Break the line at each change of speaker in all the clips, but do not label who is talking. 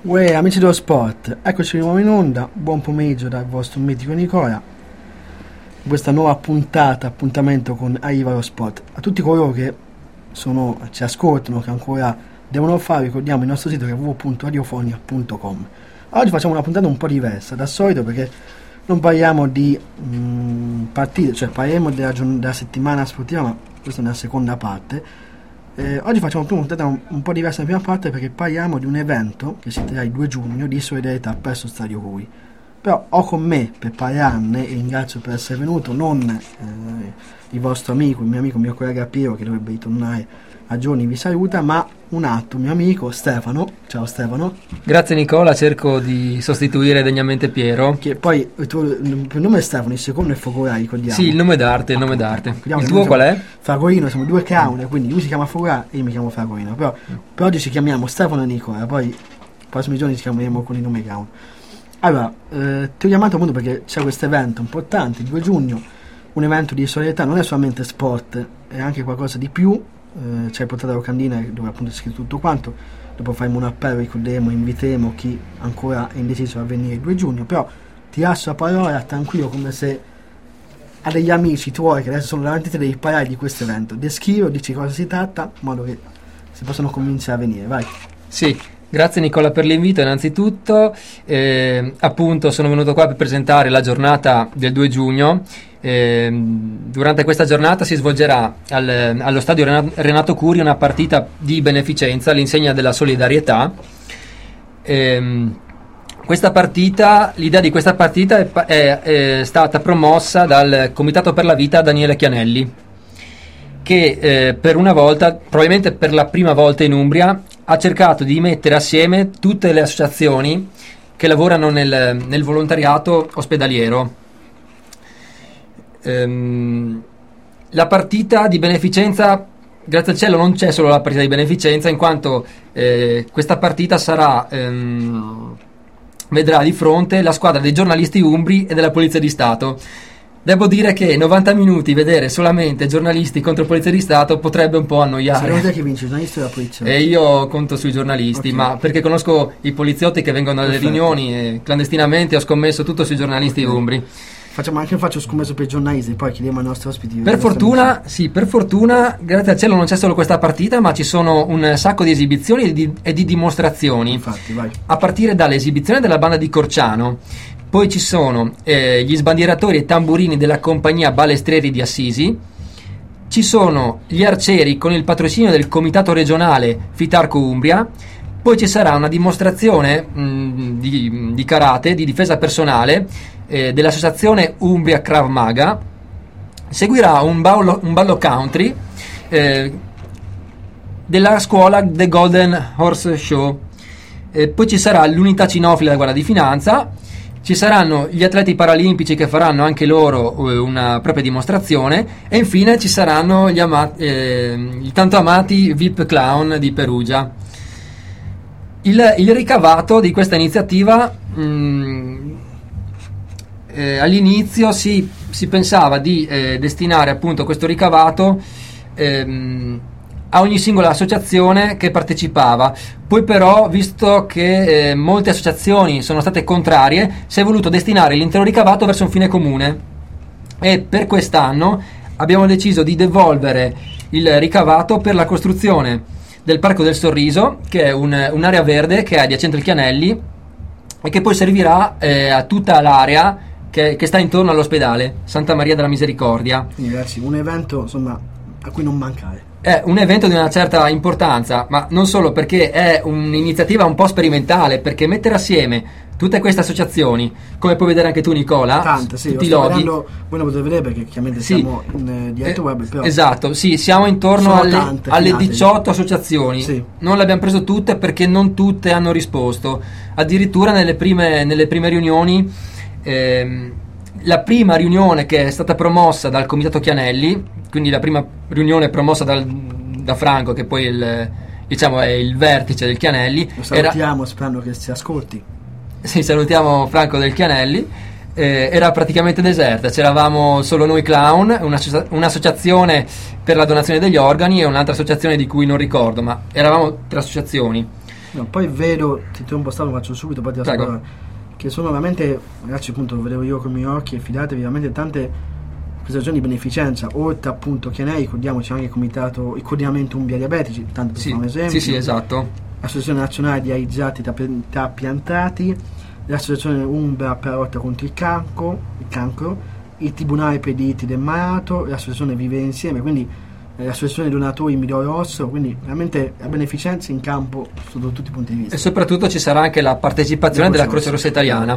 Uè, amici dello sport, eccoci di nuovo in onda, buon pomeriggio dal vostro mitico Nicola, questa nuova appuntamento con Arriva lo Sport. A tutti coloro che ci ascoltano, che ancora devono fare, ricordiamo il nostro sito che è www.radiofonia.com. Oggi facciamo una puntata un po' diversa dal solito perché non parliamo di partite, cioè parliamo della settimana sportiva, ma questa è una seconda parte. Oggi facciamo una puntata un po' diversa nella prima parte perché parliamo di un evento che si terrà il 2 giugno di solidarietà presso Stadio Cui. Però ho con me per parlarne, e ringrazio per essere venuto, non il vostro amico, il mio collega Piero che dovrebbe ritornare a giorni, vi saluta, ma un altro mio amico Stefano. Ciao Stefano.
Grazie Nicola, cerco di sostituire degnamente Piero.
Che poi il nome è Stefano, il secondo è Focolai, ricordiamo.
Sì, il nome d'arte. Il tuo qual è?
Fragolino, siamo due clown, quindi lui si chiama Focolai e io mi chiamo Fragolino. Però per oggi ci chiamiamo Stefano e Nicola, poi i prossimi giorni ci chiameremo con il nome clown. Allora, ti ho chiamato appunto perché c'è questo evento importante, il 2 giugno, un evento di solidarietà, non è solamente sport, è anche qualcosa di più. Ci hai portato la locandina dove appunto è scritto tutto quanto. Dopo faremo un appello, ricorderemo, inviteremo chi ancora è indeciso a venire il 2 giugno. Però ti lascio la parola tranquillo, come se a degli amici tuoi che adesso sono davanti a te devi parlare di questo evento. Descrivo, dici cosa si tratta, in modo che si possano convincere a venire. Vai.
Sì, grazie Nicola per l'invito innanzitutto. Appunto sono venuto qua per presentare la giornata del 2 giugno. Durante questa giornata si svolgerà allo stadio Renato Curi una partita di beneficenza all'insegna della solidarietà. L'idea di questa partita è stata promossa dal Comitato per la Vita Daniele Chianelli, che per una volta, probabilmente per la prima volta in Umbria, ha cercato di mettere assieme tutte le associazioni che lavorano nel volontariato ospedaliero. La partita di beneficenza, grazie al cielo non c'è solo la partita di beneficenza, in quanto questa partita vedrà di fronte la squadra dei giornalisti umbri e della Polizia di Stato. Devo dire che 90 minuti vedere solamente giornalisti contro Polizia di Stato potrebbe un po' annoiare.
Secondo te chi vince, i giornalisti o la polizia?
E io conto sui giornalisti, okay. Ma perché conosco i poliziotti che vengono alle riunioni e clandestinamente ho scommesso tutto sui giornalisti umbri.
Faccio scommesso per i giornalisti, poi chiediamo ai nostri ospiti.
Per fortuna, grazie al cielo non c'è solo questa partita, ma ci sono un sacco di esibizioni e di dimostrazioni.
Infatti, vai.
A partire dall'esibizione della banda di Corciano, poi ci sono gli sbandieratori e tamburini della compagnia Balestrieri di Assisi, ci sono gli arcieri con il patrocinio del comitato regionale Fitarco Umbria, poi ci sarà una dimostrazione di karate, di difesa personale, dell'associazione Umbria Krav Maga. Seguirà un ballo country della scuola The Golden Horse Show, poi ci sarà l'unità cinofila della Guardia di Finanza, ci saranno gli atleti paralimpici che faranno anche loro una propria dimostrazione e infine ci saranno i tanto amati VIP Clown di Perugia. Il ricavato di questa iniziativa, all'inizio si pensava di destinare appunto questo ricavato a ogni singola associazione che partecipava. Poi però, visto che molte associazioni sono state contrarie, si è voluto destinare l'intero ricavato verso un fine comune e per quest'anno abbiamo deciso di devolvere il ricavato per la costruzione del Parco del Sorriso, che è un'area verde che è adiacente al Chianelli e che poi servirà a tutta l'area che sta intorno all'ospedale Santa Maria della Misericordia.
Quindi ragazzi, un evento insomma a cui non mancare.
È un evento di una certa importanza, ma non solo, perché è un'iniziativa un po' sperimentale, perché mettere assieme tutte queste associazioni, come puoi vedere anche tu Nicola,
tante, sì,
tutti i loghi,
voi lo potete vedere perché chiaramente siamo in diretta web, però
esatto, sì, siamo intorno alle 18 associazioni, sì. Non le abbiamo preso tutte perché non tutte hanno risposto, addirittura nelle prime riunioni. La prima riunione che è stata promossa dal Comitato Chianelli, quindi la prima riunione promossa da Franco, che poi è il vertice del Chianelli.
Lo salutiamo, sperando che si ascolti.
Sì, salutiamo Franco del Chianelli. Era praticamente deserta, c'eravamo solo noi clown, un'associazione per la donazione degli organi e un'altra associazione di cui non ricordo, ma eravamo 3 associazioni.
No, poi vedo, ti interrompo, lo faccio subito, poi ti ascolto, che sono veramente, ragazzi, appunto lo vedevo io con i miei occhi, e fidatevi, veramente tante prestazioni di beneficenza, oltre appunto che noi ricordiamoci anche il coordinamento Umbria Diabetici, tanto per fare un esempio.
Sì, esatto.
L'Associazione Nazionale di Aizzati Trapiantati, l'Associazione Umbria per la lotta contro il cancro, il Tribunale per i diritti del malato, l'Associazione Vive Insieme, quindi l'Associazione Donatori Midollo Rosso, quindi veramente la beneficenza in campo sotto tutti i punti di vista.
E soprattutto ci sarà anche la partecipazione della Croce Rossa Italiana.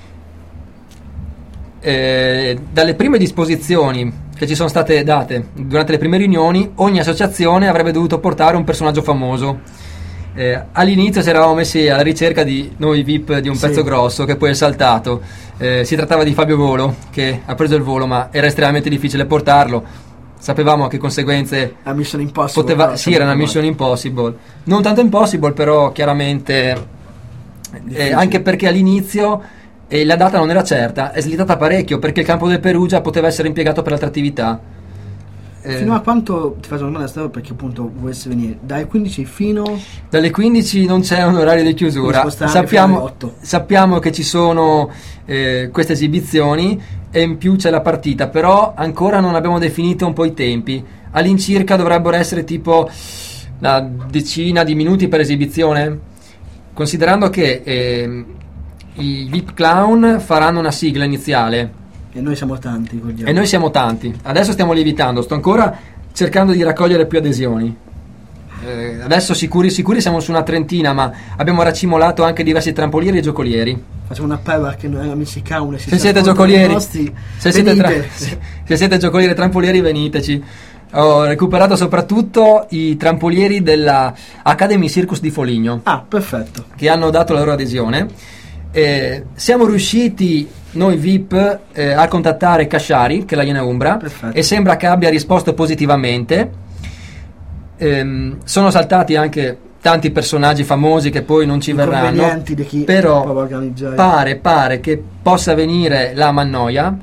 Dalle prime disposizioni che ci sono state date durante le prime riunioni, ogni associazione avrebbe dovuto portare un personaggio famoso. All'inizio ci eravamo messi alla ricerca di noi VIP di un pezzo grosso, che poi è saltato. Si trattava di Fabio Volo, che ha preso il volo, ma era estremamente difficile portarlo. Sapevamo che conseguenze
la Mission Impossible
era una Mission Impossible, non tanto impossible, però chiaramente anche perché all'inizio la data non era certa, è slittata parecchio, perché il campo del Perugia poteva essere impiegato per altre attività.
Fino a quanto, ti faccio una domanda, perché appunto volessi venire dalle 15 fino
dalle 15 non c'è un orario di chiusura, sappiamo che ci sono queste esibizioni, e in più c'è la partita, però ancora non abbiamo definito un po' i tempi. All'incirca dovrebbero essere tipo una decina di minuti per esibizione, considerando che i VIP Clown faranno una sigla iniziale.
E noi siamo tanti, ricordiamo.
E noi siamo tanti. Adesso stiamo lievitando, sto ancora cercando di raccogliere più adesioni. Adesso sicuri siamo su una trentina, ma abbiamo racimolato anche diversi trampolieri e giocolieri.
Facciamo un appello anche noi amici Clown,
se siete giocolieri, se siete giocolieri e trampolieri, veniteci. Ho recuperato soprattutto i trampolieri della Academy Circus di Foligno.
Perfetto.
Che hanno dato la loro adesione. Siamo riusciti noi VIP a contattare Casciari, che è la Iena Umbra, e sembra che abbia risposto positivamente. Sono saltati anche tanti personaggi famosi che poi non ci verranno,
di chi
però pare che possa venire la Mannoia.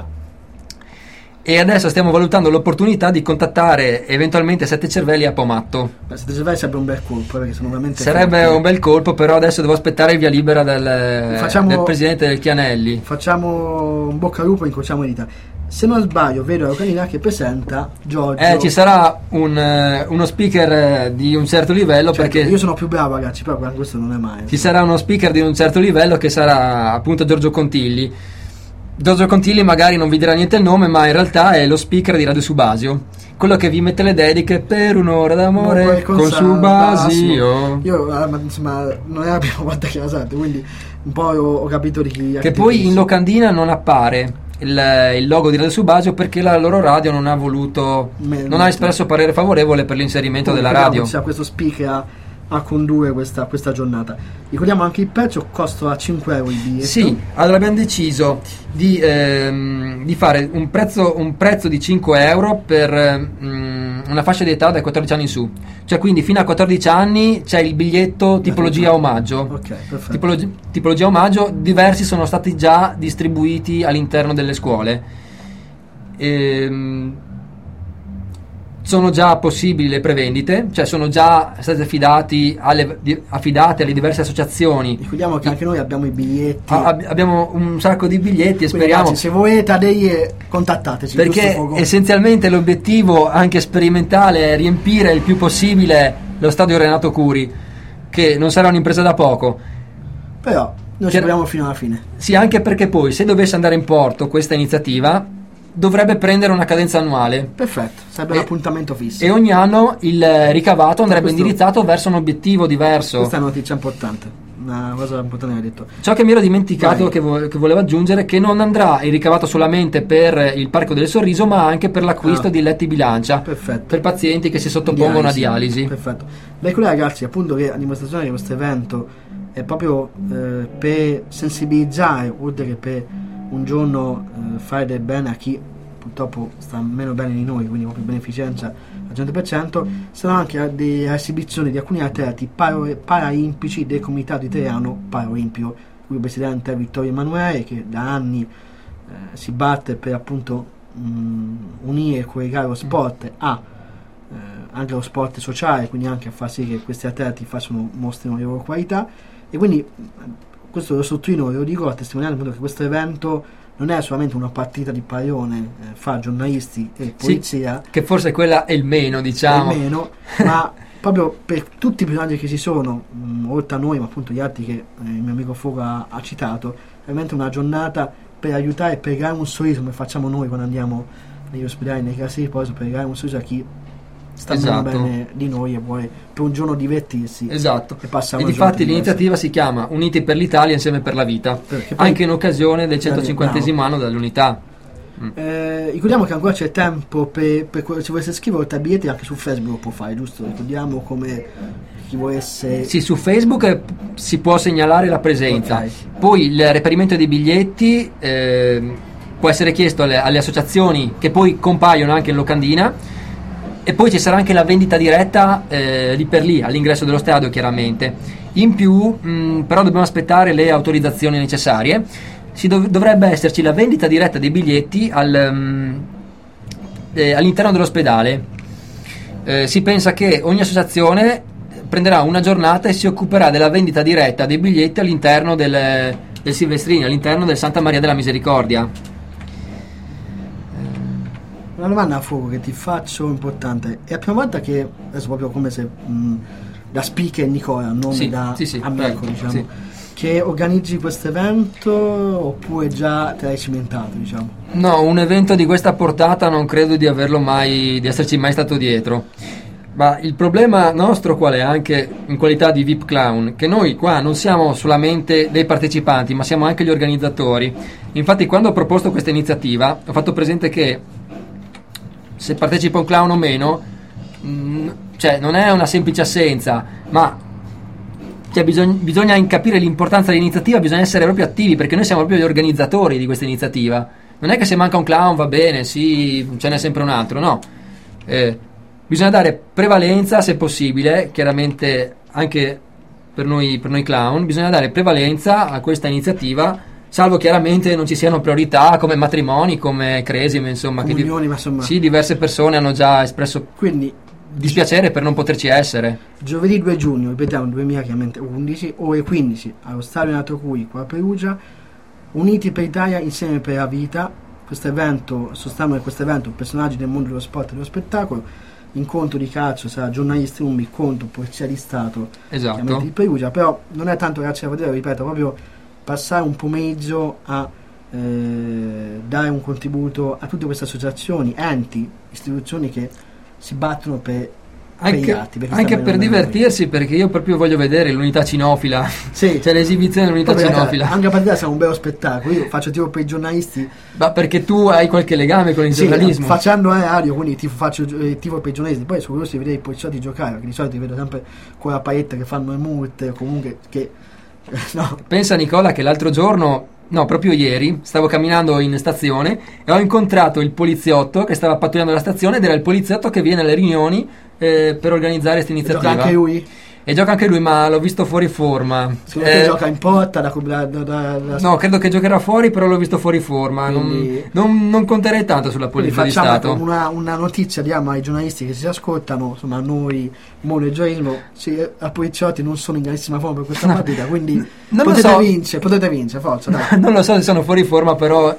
E adesso stiamo valutando l'opportunità di contattare eventualmente Sette Cervelli a Pomatto.
Sette Cervelli sarebbe un bel colpo, perché sono veramente
sarebbe un bel colpo, però adesso devo aspettare il via libera del presidente del Chianelli.
Facciamo un bocca al lupo e incrociamo le dita. Se non sbaglio, vedo la canina che presenta Giorgio.
Ci sarà uno speaker di un certo livello, perché
io sono più bravo, ragazzi, però questo non è mai.
Ci sarà uno speaker di un certo livello, che sarà appunto Giorgio Contilli. Giorgio Contilli magari non vi dirà niente il nome, ma in realtà è lo speaker di Radio Subasio, quello che vi mette le dediche per un'ora d'amore con Subasio.
Io insomma non è la prima volta che la sento, quindi un po' ho capito di chi.
Che poi in locandina non appare il logo di Radio Subasio, perché la loro radio non ha voluto, non ha espresso parere favorevole per l'inserimento della radio.
C'è questo speaker a condurre questa giornata. Ricordiamo anche il prezzo, costa a 5 euro il biglietto.
Sì, allora abbiamo deciso di fare un prezzo di 5 euro per una fascia di età dai 14 anni in su, cioè quindi fino a 14 anni c'è il biglietto tipologia omaggio.
Perfetto.
Tipologia omaggio, diversi sono stati già distribuiti all'interno delle scuole. Sono già possibili le prevendite, cioè sono già state affidate alle diverse associazioni.
Ricordiamo che anche noi abbiamo i biglietti.
Abbiamo un sacco di biglietti e speriamo.
Ragazzi, se volete aderie, contattateci.
Perché essenzialmente l'obiettivo anche sperimentale è riempire il più possibile lo stadio Renato Curi, che non sarà un'impresa da poco.
Però noi ci proviamo fino alla fine.
Sì, anche perché poi se dovesse andare in porto questa iniziativa dovrebbe prendere una cadenza annuale.
Perfetto, sarebbe l'appuntamento fisso.
E ogni anno il ricavato andrebbe indirizzato verso un obiettivo diverso.
Questa è una notizia importante, una cosa importante che hai detto.
Ciò che mi ero dimenticato, che volevo aggiungere, che non andrà il ricavato solamente per il Parco del Sorriso, ma anche per l'acquisto di letti bilancia.
Perfetto.
Per pazienti che si sottopongono a dialisi.
Perfetto. Beh, ragazzi, appunto, che la dimostrazione di questo evento è proprio per sensibilizzare, oltre che per un giorno fare del bene a chi purtroppo sta meno bene di noi, quindi proprio beneficenza al 100%. Sono anche delle esibizioni di alcuni atleti paralimpici del Comitato Italiano Paralimpico, il presidente è Vittorio Emanuele, che da anni si batte per appunto unire e collegare lo sport a anche lo sport sociale, quindi anche a far sì che questi atleti mostrino le loro qualità, e quindi questo lo sottolineo, lo dico a testimoniare che questo evento non è solamente una partita di pallone fra giornalisti e polizia,
che forse quella è il meno, diciamo,
è il meno, ma proprio per tutti i personaggi che ci sono, oltre a noi, ma appunto gli altri che il mio amico Fogo ha citato, è veramente una giornata per aiutare, per creare un sorriso, come facciamo noi quando andiamo negli ospedali, nei casi di riposo, per creare un sorriso a chi sta bene di noi e vuole per un giorno divertirsi.
Esatto.
E
difatti l'iniziativa si chiama Uniti per l'Italia, insieme per la vita, anche in occasione del 150° anno dell'unità.
Ricordiamo che ancora c'è tempo per se volesse scrivere oltre ai biglietti, anche su Facebook lo può fare, giusto? Ricordiamo come chi volesse.
Sì, su Facebook si può segnalare la presenza, okay. Poi il reperimento dei biglietti può essere chiesto alle associazioni che poi compaiono anche in locandina. E poi ci sarà anche la vendita diretta lì per lì, all'ingresso dello stadio, chiaramente. In più, però dobbiamo aspettare le autorizzazioni necessarie. Dovrebbe esserci la vendita diretta dei biglietti all'interno dell'ospedale. Si pensa che ogni associazione prenderà una giornata e si occuperà della vendita diretta dei biglietti all'interno del Silvestrini, all'interno del Santa Maria della Misericordia.
Una domanda a fuoco che ti faccio importante: è la prima volta che, adesso proprio come se da speaker Nicola, non da amico, diciamo, sì, che organizzi questo evento, oppure già te l'hai cimentato, diciamo?
No, un evento di questa portata non credo di esserci mai stato dietro. Ma il problema nostro qual è, anche in qualità di VIP Clown, che noi qua non siamo solamente dei partecipanti, ma siamo anche gli organizzatori. Infatti, quando ho proposto questa iniziativa, ho fatto presente che se partecipa un clown o meno, cioè non è una semplice assenza, ma bisogna capire l'importanza dell'iniziativa, bisogna essere proprio attivi, perché noi siamo proprio gli organizzatori di questa iniziativa. Non è che se manca un clown va bene, sì, ce n'è sempre un altro, no. Bisogna dare prevalenza, se possibile, chiaramente anche per noi clown, bisogna dare prevalenza a questa iniziativa, salvo chiaramente non ci siano priorità come matrimoni, come cresime, insomma,
comunioni, ma insomma,
sì, diverse persone hanno già espresso dispiacere per non poterci essere.
Giovedì 2 giugno, ripetiamo, 2011, ore 15, allo Stadio Renato Cui, qua a Perugia, Uniti per l'Italia, insieme per la vita. Questo evento, sostanno di questo evento, personaggi del mondo dello sport e dello spettacolo, incontro di calcio, sarà giornalisti, un incontro, polizia di Stato,
esatto,
di Perugia, però non è tanto grazie a vedere, ripeto, proprio passare un pomeriggio a dare un contributo a tutte queste associazioni, enti, istituzioni che si battono per gli altri,
anche per divertirsi, perché io proprio voglio vedere l'unità cinofila, sì, c'è l'esibizione dell'unità cinofila.
Anche a partita sarà un bello spettacolo. Io faccio tipo per i giornalisti,
ma perché tu hai qualche legame con il giornalismo?
Facendo radio, quindi faccio tipo per i giornalisti. Poi sono curioso di vedere i poliziotti giocare, perché di solito vedo sempre con la pailletta che fanno le multe, o comunque che no.
Pensa, Nicola, che l'altro giorno, no, proprio ieri, stavo camminando in stazione e ho incontrato il poliziotto che stava pattugliando la stazione, ed era il poliziotto che viene alle riunioni per organizzare questa iniziativa.
Gioca anche lui?
E gioca anche lui, ma l'ho visto fuori forma.
Gioca in porta
no, credo che giocherà fuori, però l'ho visto fuori forma.
Quindi,
non conterei tanto sulla polizia di Stato.
Una notizia, diamo ai giornalisti che si ascoltano, insomma, a noi, mondo del giornalismo, a poliziotti non sono in grandissima forma per questa partita, quindi potete vincere, forza, dai.
Non lo so se sono fuori forma, però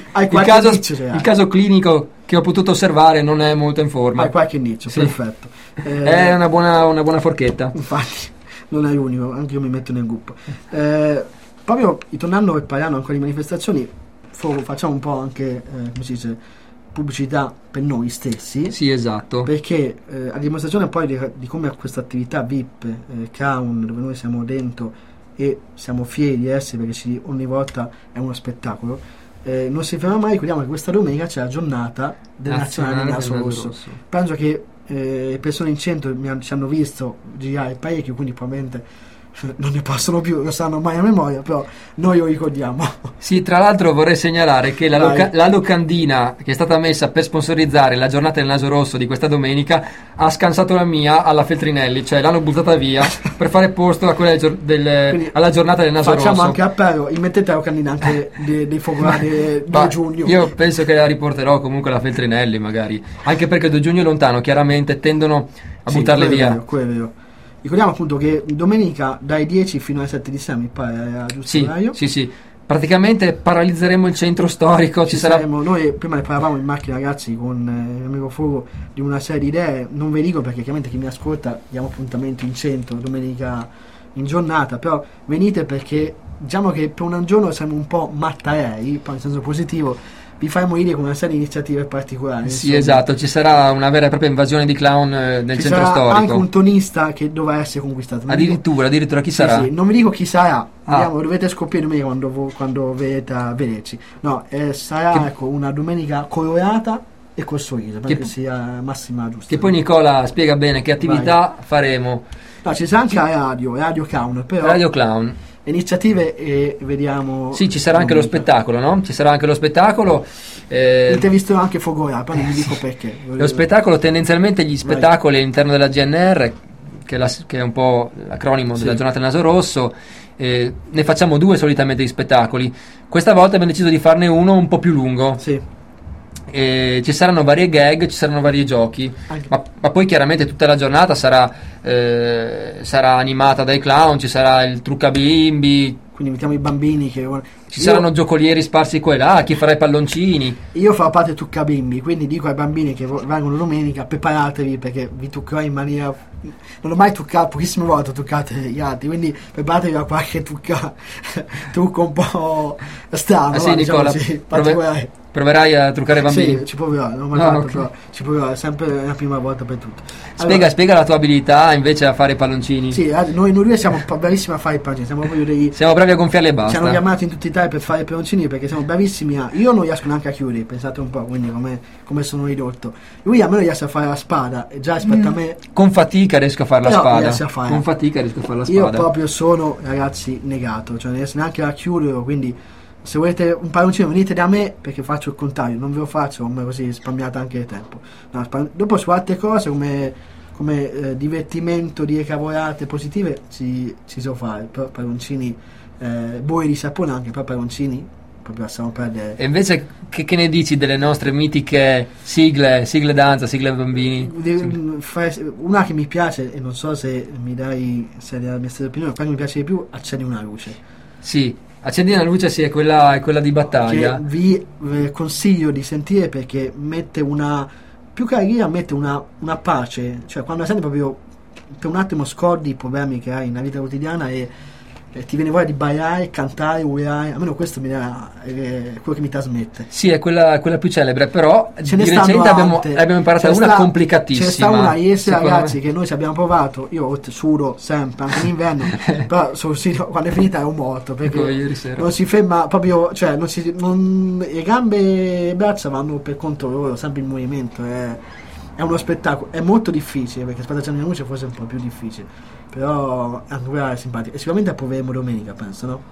il caso clinico che ho potuto osservare non è molto in forma.
Hai qualche indizio, sì. Perfetto.
È una buona forchetta.
Infatti, non è l'unico, anche io mi metto nel gruppo. Proprio tornando e parlando ancora di manifestazioni, facciamo un po' anche, come si dice, pubblicità per noi stessi.
Sì, esatto.
Perché a dimostrazione poi di come questa attività VIP, Crown, dove noi siamo dentro e siamo fieri di essere, perché ogni volta è uno spettacolo. Non si ferma mai. Ricordiamo che questa domenica c'è la giornata del nazionale del naso rosso. Penso che persone in centro ci hanno visto girare parecchio, quindi probabilmente non ne possono più, lo sanno mai a memoria, però noi lo ricordiamo.
Sì, tra l'altro vorrei segnalare che la locandina che è stata messa per sponsorizzare la giornata del naso rosso di questa domenica ha scansato la mia alla Feltrinelli, cioè l'hanno buttata via per fare posto a quella alla giornata del naso rosso.
Facciamo anche appello, mettete la locandina anche dei focolari di 2 giugno.
Io penso che la riporterò comunque alla Feltrinelli magari, anche perché 2 giugno è lontano, chiaramente tendono a buttarle via.
Quello è vero. Ricordiamo appunto che domenica dai 10 fino ai 7 di dicembre, mi pare, giusto orario?
Sì. Praticamente paralizzeremo il centro storico.
Noi prima ne parlavamo in macchina, ragazzi, con il mio amico Fugo, di una serie di idee. Non ve dico perché chiaramente chi mi ascolta diamo appuntamento in centro domenica in giornata, però venite perché diciamo che per un giorno siamo un po' mattarei, poi in senso positivo. Vi faremo dire con una serie di iniziative particolari.
Sì, esatto, ci sarà una vera e propria invasione di clown nel centro storico.
Anche un tonista che dovrà essere conquistato.
Addirittura chi sarà?
Sì, non vi dico chi sarà, dovete scoprire domenica quando vederci. No, sarà una domenica colorata e col sorriso, perché sia massima giusta.
Che poi Nicola spiega bene che attività faremo.
No, ci sarà anche Radio Clown, però.
Radio Clown.
Iniziative e vediamo.
Sì, ci sarà anche lo spettacolo, no? Ci sarà anche lo spettacolo.
Avete visto anche Fogora, poi non vi dico perché.
Lo spettacolo, tendenzialmente gli spettacoli all'interno della GNR, che è un po' l'acronimo della giornata del naso rosso, ne facciamo 2 solitamente di spettacoli. Questa volta abbiamo deciso di farne uno un po' più lungo.
Sì.
Ci saranno varie gag, ci saranno vari giochi, ma poi chiaramente tutta la giornata sarà animata dai clown, ci sarà il trucca bimbi,
quindi invitiamo i bambini
saranno giocolieri sparsi qua e là, chi farà i palloncini.
Io farò parte trucca bimbi, quindi dico ai bambini che vengono domenica, preparatevi perché vi toccherò in maniera, non ho mai toccato, pochissime volte ho toccato gli altri, quindi preparatevi a qualche trucco un po' strano.
Sì, Nicola,
particolare.
Proverai a truccare i bambini?
Sì, ci proverò, non mai fatto, però ci proverò, è sempre la prima volta per tutto.
Spiega la tua abilità invece a fare i palloncini.
Sì, noi due siamo bravissimi a fare i palloncini,
siamo bravi a gonfiarli e basta.
Ci hanno chiamati in tutta Italia per fare i palloncini perché siamo bravissimi io non riesco neanche a chiudere, pensate un po', quindi come sono ridotto. Lui a me riesce a fare la spada, e già rispetto a me
con fatica riesco a fare la spada.
Con fatica riesco a fare la spada. Io proprio sono, ragazzi, negato, cioè non riesco neanche a chiudere, quindi se volete un palloncino venite da me perché faccio il contrario, non ve lo faccio come così spammiate anche il tempo. Dopo su altre cose come divertimento, dire cavolate positive ci so fare, però palloncini voi di sapone anche, però palloncini proprio lasciamo perdere.
E invece che ne dici delle nostre mitiche sigle danza, sigle bambini?
Una che mi piace, e non so se mi dai la mia stessa opinione, quella che mi piace di più, Accendi una luce.
Sì, Accendi una luce, sì, è quella di battaglia.
Che vi consiglio di sentire perché mette più che aria, mette una pace, cioè quando senti proprio per un attimo scordi i problemi che hai nella vita quotidiana e ti viene voglia di ballare, cantare, urlare, almeno questo è quello che mi trasmette.
Sì, è quella più celebre, però
ce
di recente abbiamo imparato una complicatissima.
Ce ne sta una ieri sera, ragazzi, che noi ci abbiamo provato, io sudo sempre, anche in inverno, però quando è finita ero morto, perché non si ferma proprio, cioè le gambe e le braccia vanno per conto loro, sempre in movimento, è uno spettacolo, è molto difficile, perché Spada Accendi una luce forse è un po' più difficile, però anche quella è simpatica e sicuramente proveremo domenica, penso, no?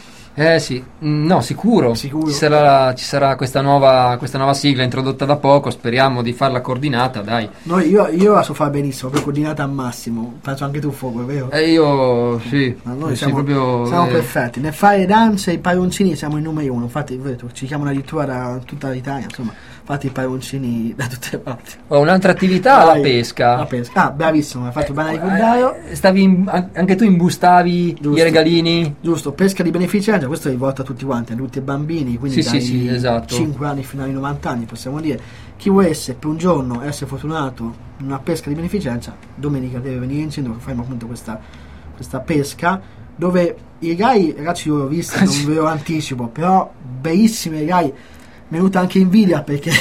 Sì, no, sicuro. Ci sarà questa nuova sigla introdotta da poco, speriamo di farla coordinata, dai.
Io la so fare benissimo, proprio coordinata al massimo, penso anche tu, Fuoco, è vero?
Io sì.
Ma noi siamo perfetti, nel fare danze e i palloncini siamo i numeri 1, infatti ci chiamano addirittura da tutta l'Italia, insomma, fate i palloncini da tutte le parti.
Un'altra attività, la pesca.
Bravissimo, hai fatto bene a ricordare.
Anche tu imbustavi i regalini.
Giusto, pesca di beneficenza, questo è rivolto a tutti quanti, a tutti i bambini, quindi
sì, esatto.
5 anni fino ai 90 anni, possiamo dire. Chi vuole essere per un giorno essere fortunato in una pesca di beneficenza, domenica deve venire in centro, faremo appunto questa pesca, dove i regali, ragazzi, io l'ho visto, non ve lo anticipo, però bellissimi regali. Mi è venuta anche invidia perché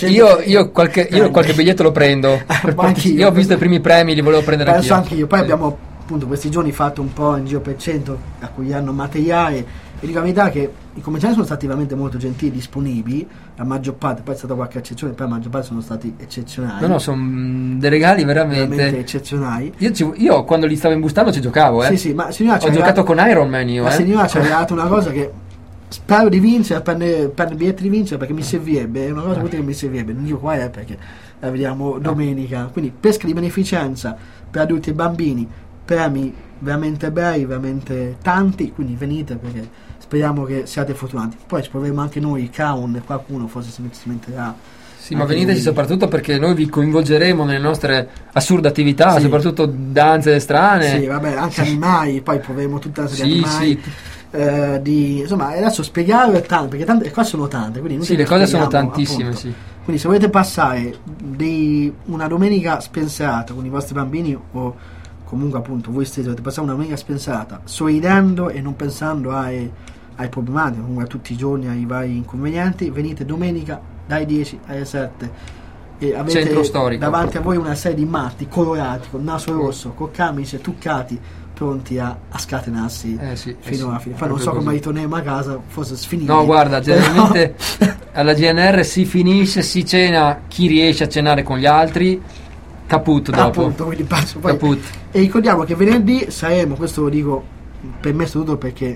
io qualche biglietto lo prendo. Io ho visto i primi premi, li volevo prendere
anch'io. Poi abbiamo appunto questi giorni fatto un po' in giro per centro a cui hanno materiale, e dico la verità che i commercianti sono stati veramente molto gentili, disponibili, la maggior parte, poi è stata qualche eccezione, però la maggior parte sono stati eccezionali.
No, sono dei regali veramente
eccezionali.
Io quando li stavo imbustando ci giocavo,
Sì, ma signora
ho giocato con Iron Man io,
La signora ci ha regalato una cosa che spero di vincere, per biglietti di vincere, perché mi servirebbe, è una cosa che mi servirebbe, non dico qual è perché la vediamo domenica. Quindi pesca di beneficenza per adulti e bambini, premi veramente bei, veramente tanti, quindi venite perché speriamo che siate fortunati. Poi ci proveremo anche noi, Crown, qualcuno forse si metterà.
Sì, ma veniteci soprattutto perché noi vi coinvolgeremo nelle nostre assurde attività,
sì,
soprattutto danze strane.
Sì, vabbè, anche animali, poi proveremo tutta la serie di animali.
Sì.
Insomma, adesso spiegare è tanto, perché le cose sono tante, quindi
sì, le cose sono tantissime, sì.
Quindi se volete passare una domenica spensierata con i vostri bambini, o comunque appunto voi stessi volete passare una domenica spensierata sorridendo e non pensando ai problematici, comunque a tutti i giorni ai vari inconvenienti, venite domenica dai 10 alle 7 e avete davanti a voi una serie di matti colorati con naso rosso, con camicie truccati, pronti a scatenarsi fino alla fine. Poi non so come ritorneremo a casa, forse sfinire.
No, guarda, generalmente alla GNR si finisce, si cena, chi riesce a cenare con gli altri, caput dopo.
Appunto, quindi passo poi.
Caput.
E ricordiamo che venerdì saremo, questo lo dico per me soprattutto perché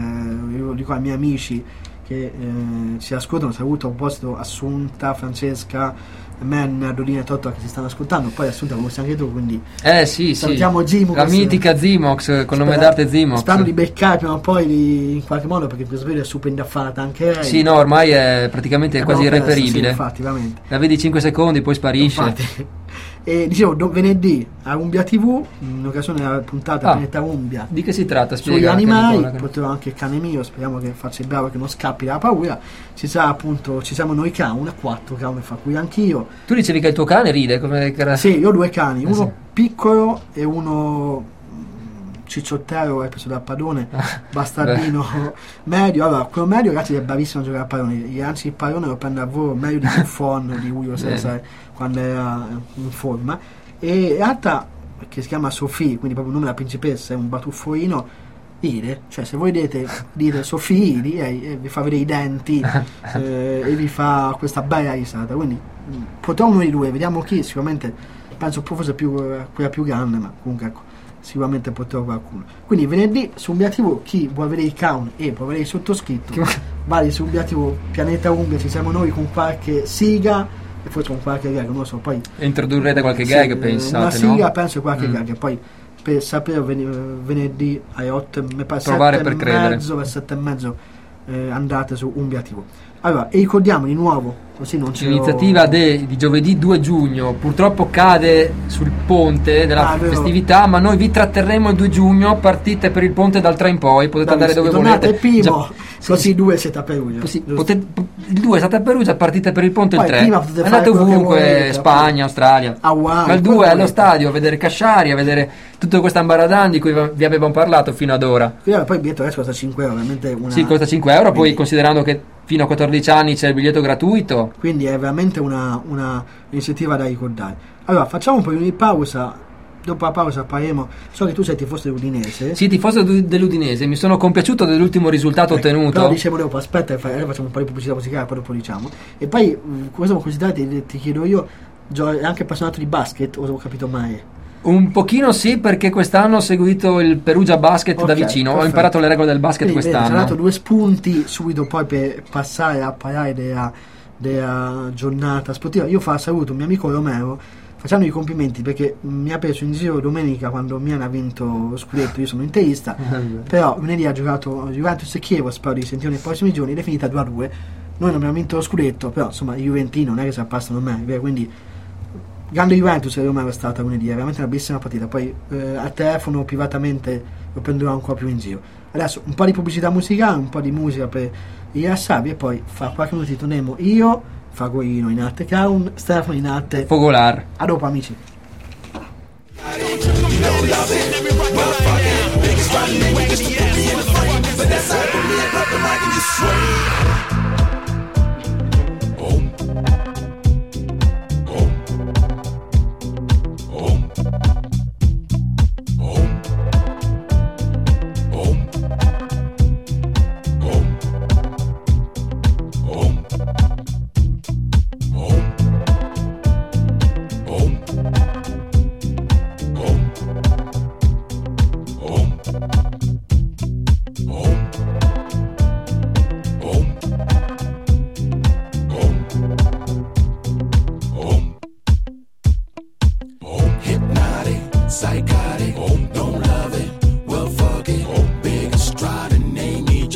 lo dico ai miei amici che ci ascoltano, saluto a proposito Assunta, Francesca, Men, Dolina e Totto che si stanno ascoltando, poi Assunta come sai anche tu, quindi
sì,
salutiamo Zimox,
la mitica Zimox con nome d'arte Zimox,
sperando di beccare prima o poi in qualche modo, perché questo video è super indaffata anche lei.
Sì, no, ormai è praticamente quasi irreperibile,
sì, infatti, veramente.
La vedi 5 secondi poi sparisce.
Infatti. E dicevo, venerdì a Umbria TV, in occasione della puntata Pianeta Umbria,
di che si tratta?
Sugli animali, porterò anche il cane mio, speriamo che faccia il bravo, che non scappi dalla paura. Ci sarà appunto, ci siamo noi Crown, 4 Crown, fa cui anch'io.
Tu dicevi che il tuo cane ride come...
Sì, io ho 2 cani, uno piccolo e uno cicciottero, hai preso dal padrone, bastardino medio. Allora, quello medio, ragazzi, è bravissimo a giocare a pallone, anzi il pallone lo prende a volo meglio di Buffon, di Julio Cesare quando era in forma. E l'altra, che si chiama Sophie, quindi proprio il nome della principessa, è un batuffolino, ride, cioè se voi dite Sophie e vi fa vedere i denti e vi fa questa bella risata, quindi potrò uno dei due, vediamo chi, sicuramente penso forse quella più grande, ma comunque ecco, sicuramente potrò qualcuno. Quindi venerdì su Umbria TV, chi vuole vedere i Crown e può vedere il sottoscritto, vai su Umbria TV, Pianeta Umbria, ci siamo noi con qualche siga e forse con qualche gag, non lo so, poi
introdurrete qualche gag, pensate,
una siga,
no?
penso qualche gag, poi per sapere venerdì alle 8, mi pare
provare
7
per
e
credere.
mezzo, per 7 e mezzo andate su Umbria TV. Allora, e ricordiamo di nuovo, così non c'è
l'iniziativa di giovedì 2 giugno, purtroppo cade sul ponte della festività, ma noi vi tratterremo il 2 giugno, partite per il ponte dal 3 in poi, potete andare dove volete.
Il primo, così il 2 siete a Perugia.
Il 2 state a Perugia, partite per il ponte
poi
il 3. Andate ovunque, Spagna, Australia.
Hawaii,
ma il 2 è allo stadio a vedere Casciari, a vedere tutta questa ambaradan di cui vi avevamo parlato fino ad ora.
Poi il biglietto adesso costa 5 euro, veramente
Sì, costa 5 euro, poi considerando che fino a 14 anni c'è il biglietto gratuito,
quindi è veramente una iniziativa da ricordare. Allora facciamo un po' di pausa, dopo la pausa parleremo. So che tu sei tifoso dell'Udinese.
Sì, tifoso dell'Udinese, mi sono compiaciuto dell'ultimo risultato ottenuto.
Però dicevo dopo, aspetta, facciamo un po' di pubblicità musicale, poi dopo diciamo. E poi questa curiosità ti chiedo io, è anche appassionato di basket o ho capito mai?
Un pochino sì, perché quest'anno ho seguito il Perugia Basket da vicino,
perfetto.
Ho imparato le regole del basket quest'anno.
Ci ho dato 2 spunti subito poi per passare a parlare della giornata sportiva. Io saluto un mio amico Romero, facciamo i complimenti perché mi ha preso in giro domenica quando Milan ha vinto lo scudetto, io sono interista, però lunedì ha giocato Juventus e Chievo, spero di sentire nei prossimi giorni, ed è finita 2-2. Noi non abbiamo vinto lo scudetto, però insomma i Juventini non è che si appassano mai, quindi grande Juventus e Roma è stata lunedì, è veramente una bellissima partita. Poi a telefono privatamente lo prenderò ancora più in giro. Adesso un po' di pubblicità musicale, un po' di musica per rilassarvi e poi fra qualche minuto torneremo io, Fagorino in arte Crown, Stefano in arte
Fogolar.
A dopo amici.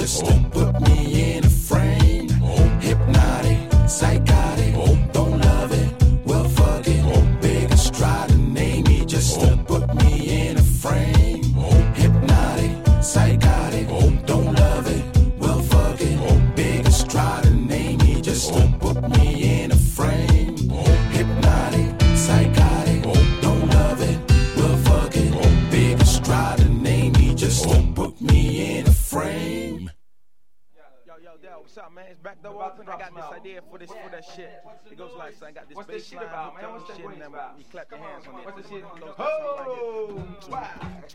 just to put me in a frame. Hypnotic, psychotic, don't love it, well fuck it. Biggest try to name me just to put me in a frame. Hypnotic, psychotic, don't love it, well fuck it. Biggest try to name me just to put me in a frame. Hypnotic, psychotic, don't love it, well fuck it. Biggest try to name me just to put me in a frame.
Yo, what's up, man? It's back though. I got this idea for that shit. It goes like, so I got this bass line, about, man? What's that shit, and then we clap your hands on it. What's the shit? Ho! Wow!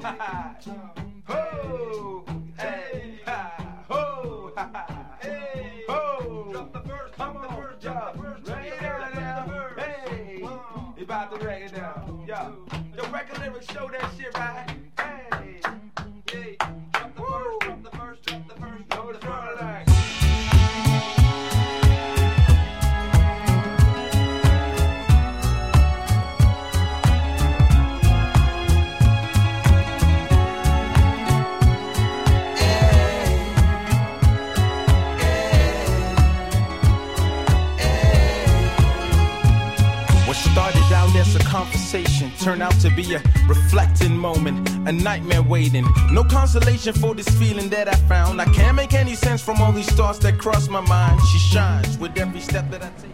Ho! Hey! Ho! Hey! Ho! Drop the verse, drop the verse, drop the verse. Break it down now. Hey! You about to break it down. Yo, record lyrics show that shit, right? Hey! Yeah! Drop the verse, drop the verse, drop the verse. Know the front line. Started out as a conversation, turned out to be a reflecting moment, a nightmare waiting. No consolation for this feeling that I found. I can't make any sense from all these thoughts that cross my mind. She shines with every step that I take.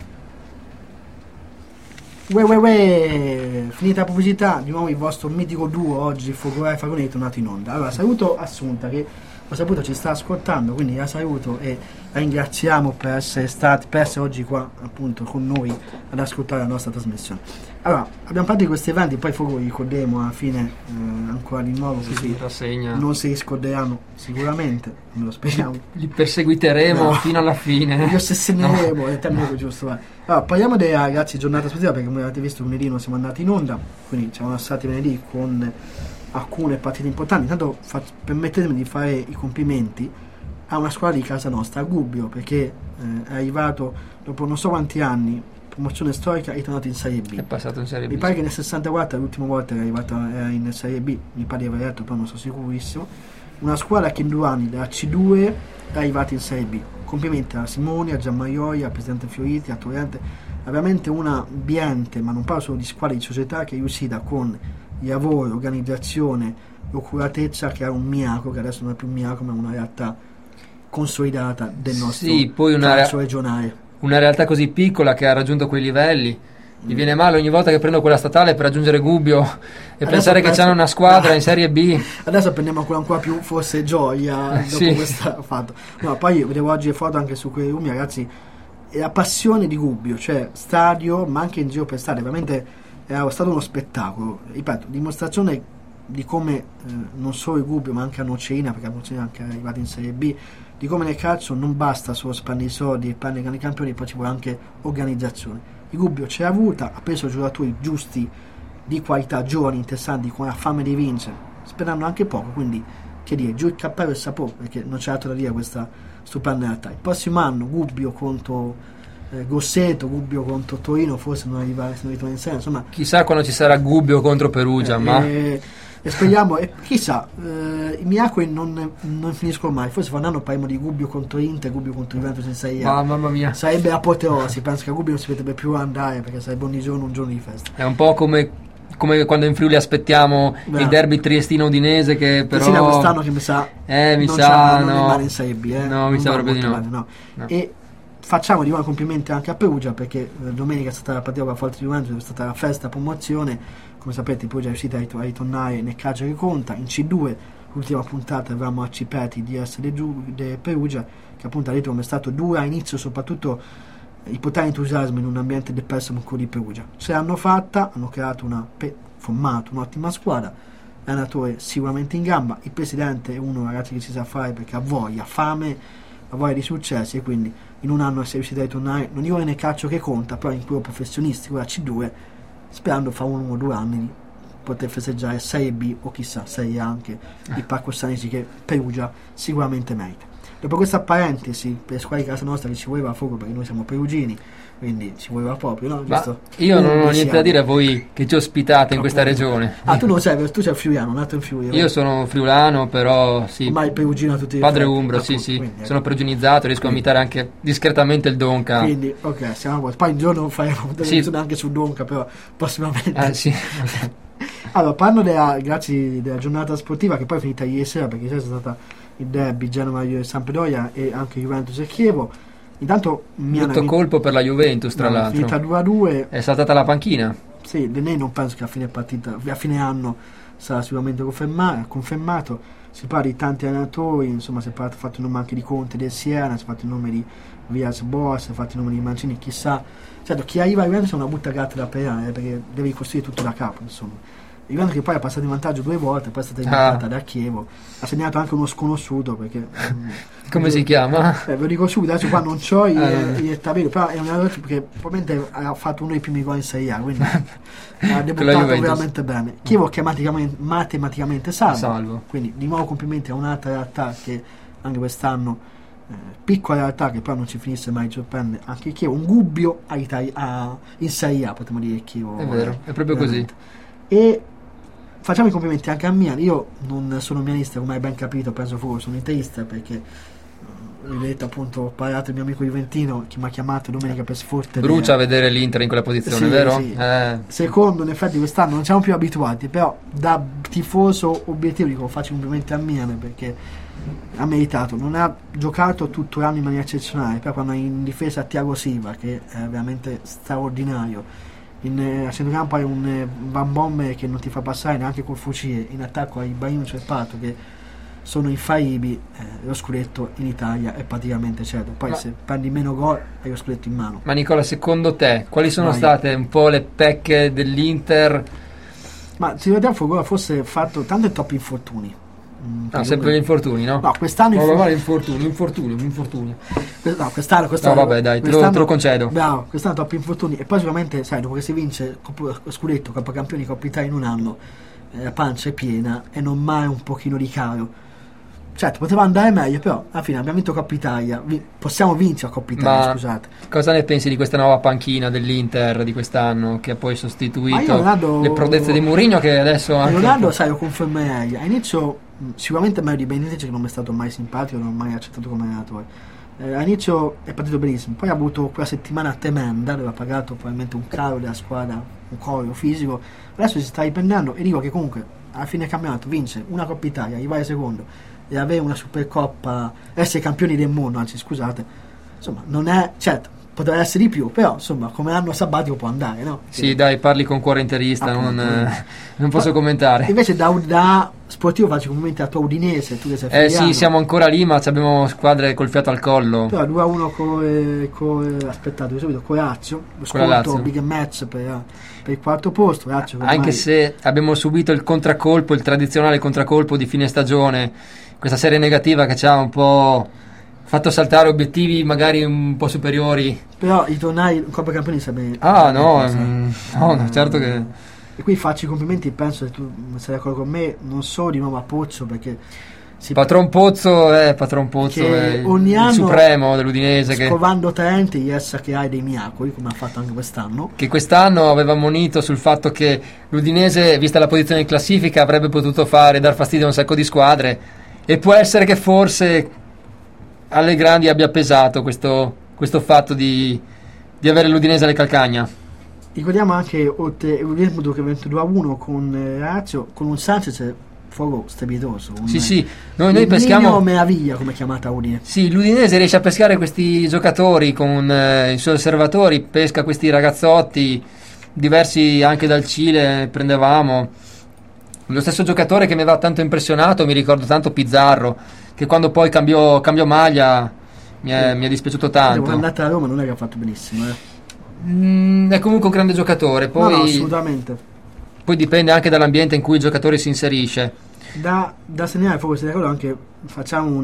Finita la pubblicità, di nuovo il vostro mitico duo oggi, Focolare e Falcone, è tornato in onda. Allora, saluto Assunta che ho saputo ci sta ascoltando, quindi la saluto e la ringraziamo per essere oggi qua appunto con noi ad ascoltare la nostra trasmissione. Allora, abbiamo parlato di questi eventi, poi Foco li ricorderemo alla fine ancora di nuovo, così non si riscorderanno sicuramente, non lo speriamo.
Li perseguiteremo fino alla fine.
Li ossessioneremo, è il termine giusto. Vai. Allora, parliamo della ragazzi giornata sportiva, perché come avete visto lunedì non siamo andati in onda, quindi siamo stati venerdì con alcune partite importanti. Intanto permettetemi di fare i complimenti a una squadra di casa nostra, a Gubbio, perché è arrivato dopo non so quanti anni, promozione storica, è tornato in Serie B.
È passato in Serie B.
Mi pare che nel 64 l'ultima volta era in Serie B, mi pare di aver detto, però non sono sicurissimo. Una squadra che in 2 anni dalla C2 è arrivata in Serie B. Complimenti a Simoni, a Gianmaioi, al presidente Fioriti, a Torrente. È veramente un ambiente, ma non parlo solo di squadre, di società, che è riuscita con il lavoro, l'organizzazione, l'oculatezza, che era un miracolo, che adesso non è più un miracolo, ma una realtà consolidata del nostro calcio regionale.
Una realtà così piccola che ha raggiunto quei livelli. Mi viene male ogni volta che prendo quella statale per raggiungere Gubbio e adesso pensare che c'hanno una squadra in Serie B.
Adesso prendiamo quella ancora più forse gioia dopo questo fatto. No, poi io vedevo oggi le foto anche su quei rumi, ragazzi, e la passione di Gubbio, cioè stadio, ma anche in giro per stadio, veramente è stato uno spettacolo, ripeto, dimostrazione di come non solo il Gubbio ma anche a Nocerina, perché a Nocerina è anche arrivato in Serie B, di come nel calcio non basta solo spendere i soldi e prendere i grandi campioni, poi ci vuole anche organizzazione. Il Gubbio ce l'ha avuta, ha preso giocatori giusti, di qualità, giovani, interessanti, con la fame di vincere, sperando anche poco, quindi che dire, giù il cappello e il sapò, perché non c'è altro da dire a questa stupenda realtà. Il prossimo anno Gubbio contro Grosseto, Gubbio contro Torino, forse non ritorna in serie, insomma.
Chissà quando ci sarà Gubbio contro Perugia, ma
e speriamo, e chissà, i miracoli non finiscono mai. Forse fra un anno parliamo di Gubbio contro Inter, Gubbio contro Juventus in Serie A.
Mamma mia,
sarebbe apoteosi. Penso che a Gubbio non si potrebbe più andare, perché sarebbe ogni giorno un giorno di festa.
È un po' come quando in Friuli aspettiamo il derby triestino-udinese, che però
Triestina quest'anno che mi sa non rimane in Serie B,
no, mi sa proprio di no.
No. E facciamo di nuovo complimenti anche a Perugia, perché domenica è stata la partita con la Forza di Juventus, è stata la festa promozione. Come sapete, Perugia è riuscita a ritornare nel calcio che conta. In C2 l'ultima puntata avevamo a Cipeti di essere di Perugia, che appunto ha detto come è stato dura a inizio, soprattutto il portare entusiasmo in un ambiente depresso come quello di Perugia. Se l'hanno fatta, hanno creato formato un'ottima squadra, l'allenatore sicuramente in gamba, il presidente è uno, ragazzi, che si sa fare, perché ha voglia, fame, ha voglia di successi, e quindi in un anno si è riuscito a ritornare, non dico nel calcio che conta, però in quello professionistico, la C2, sperando fra 1 o 2 anni di poter festeggiare Serie B o chissà Serie A anche il Parco Sanesi, che Perugia sicuramente merita. dopo questa parentesi per squadre di casa nostra che ci voleva fuoco, perché noi siamo perugini, quindi ci voleva proprio, no?
Ma
Giusto?
io non ho niente
siamo.
da dire a voi che ci ospitate in questa regione.
Tu non sei, tu sei friulano, nato in Friuli.
Io sono friulano, però sì,
Ormai perugino a tutti i
padre
effetti,
umbro, sì,
appunto,
sì,
quindi,
sono pregiunizzato, riesco a imitare anche discretamente il Donca.
quindi, ok, siamo a posto. Poi un giorno faremo delle
Sì.
lezioni anche su Donca, però prossimamente.
Sì.
Allora, grazie della giornata sportiva che poi è finita ieri sera, perché ieri sera è stata il derby Genova e Sampdoria e anche Juventus e Chievo. Intanto
Brutto colpo per la Juventus, tra
è
l'altro.
finita 2-2.
È saltata la panchina.
Sì, Denei non penso che a fine partita, a fine anno sarà sicuramente confermato. Si parla di tanti allenatori, insomma si è fatto il nome anche di Conte del Siena, si è fatto il nome di Villas Boas, si è fatto il nome di Mancini, chissà. Certo, chi arriva a Juventus è una brutta gatta da pelare, perché devi costruire tutto da capo, insomma. Juventus che poi ha passato in vantaggio 2 volte, poi è stata eliminata da Chievo, ha segnato anche uno sconosciuto perché
Come si chiama?
ve lo dico subito, adesso qua non c'ho il tabello, però è un allenatore che probabilmente ha fatto uno dei primi gol in Serie A, quindi ha debuttato veramente bene. Chievo che è matematicamente salvo, quindi di nuovo complimenti a un'altra realtà che anche quest'anno, piccola realtà che però non ci finisce mai di sorprendere, anche Chievo, un Gubbio in Serie A, potremmo dire Chievo.
È vero, è proprio
veramente.
così.
E facciamo i complimenti anche a Milan. Io non sono milanista, come hai ben capito, penso fuori, sono interista perché vedete, appunto, ho parlato il mio amico juventino che mi ha chiamato domenica per sforte.
Brucia a vedere l'Inter in quella posizione,
Sì,
vero?
sì. Secondo, in effetti quest'anno non siamo più abituati, però da tifoso obiettivo dico faccio complimenti a Milan perché ha meritato, non ha giocato tutto l'anno in maniera eccezionale, però quando in difesa Thiago Silva che è veramente straordinario, a centrocampo hai un Van Bommel che non ti fa passare neanche col fucile, in attacco hai Ibrahim Cerpato che sono infallibili, lo scudetto in Italia è praticamente certo, poi se prendi meno gol hai lo scudetto in mano.
Ma Nicola, secondo te quali sono
Vai.
state un po' le pecche dell'Inter?
Ma se vediamo forse fatto tanto troppi infortuni.
Sempre gli infortuni, no?
No, quest'anno
infortuni.
No, quest'anno
No, vabbè, dai, te lo concedo.
Bravo, quest'anno troppi infortuni e poi sicuramente, sai, dopo che si vince scudetto, Coppa Campioni, Coppa Italia in un anno, la pancia è piena e non mai un pochino di calo. Certo, poteva andare meglio, però alla fine abbiamo vinto Coppa Italia, possiamo vincere la Coppa Italia, scusate.
Cosa ne pensi di questa nuova panchina dell'Inter di quest'anno che ha poi sostituito
Leonardo,
le prodezze di Mourinho, che adesso anche
Leonardo, sai, lo confermerei. All'inizio sicuramente meglio di Benitez, che non mi è stato mai simpatico, non ho mai accettato come allenatore. All'inizio è partito benissimo, poi ha avuto quella settimana tremenda dove ha pagato probabilmente un calo della squadra, un crollo fisico. Adesso si sta riprendendo e dico che comunque alla fine del campionato vince una Coppa Italia, arrivare secondo e avere una Supercoppa, essere campioni del mondo, anzi scusate, insomma non è, certo potrebbe essere di più, però insomma come anno sabbatico può andare, no?
Sì, dai, parli con cuore interista, non posso commentare.
Invece da sportivo faccio complimenti a tua Udinese, tu che sei friulano.
Sì, siamo ancora lì, ma abbiamo squadre col fiato al collo.
Però 2-1 aspettate subito, con Lazio, lo sconto big match per il quarto posto, Lazio,
anche se abbiamo subito il contraccolpo, il tradizionale contraccolpo di fine stagione, questa serie negativa che ci ha un po' fatto saltare obiettivi magari un po' superiori.
Però i tornai in Coppa Campioni sarebbe
no, certo che.
E qui faccio i complimenti, penso che tu sei d'accordo con me, non solo di nuovo a Pozzo, perché
Patron Pozzo è
ogni anno
il supremo dell'Udinese,
scovando talenti riesce a creare dei miracoli, come ha fatto anche quest'anno,
che quest'anno aveva ammonito sul fatto che l'Udinese, vista la posizione in classifica, avrebbe potuto dar fastidio a un sacco di squadre, e può essere che forse alle grandi abbia pesato questo fatto di avere l'Udinese alle calcagna.
Ricordiamo anche l'Udinese che è 22-1 con Lazio, con un Sanchez fuoco strepitoso.
Sì, noi peschiamo
meraviglia, come è chiamata Udine.
Sì, l'Udinese riesce a pescare questi giocatori con i suoi osservatori, pesca questi ragazzotti, diversi anche dal Cile prendevamo. Lo stesso giocatore che mi aveva tanto impressionato, mi ricordo tanto Pizzarro, che quando poi cambiò maglia mi è dispiaciuto tanto.
Quando è andata a Roma non è che ha fatto benissimo,
è comunque un grande giocatore, poi
no, assolutamente.
Poi dipende anche dall'ambiente in cui il giocatore si inserisce.
Da segnalare, forse ricordo anche, facciamo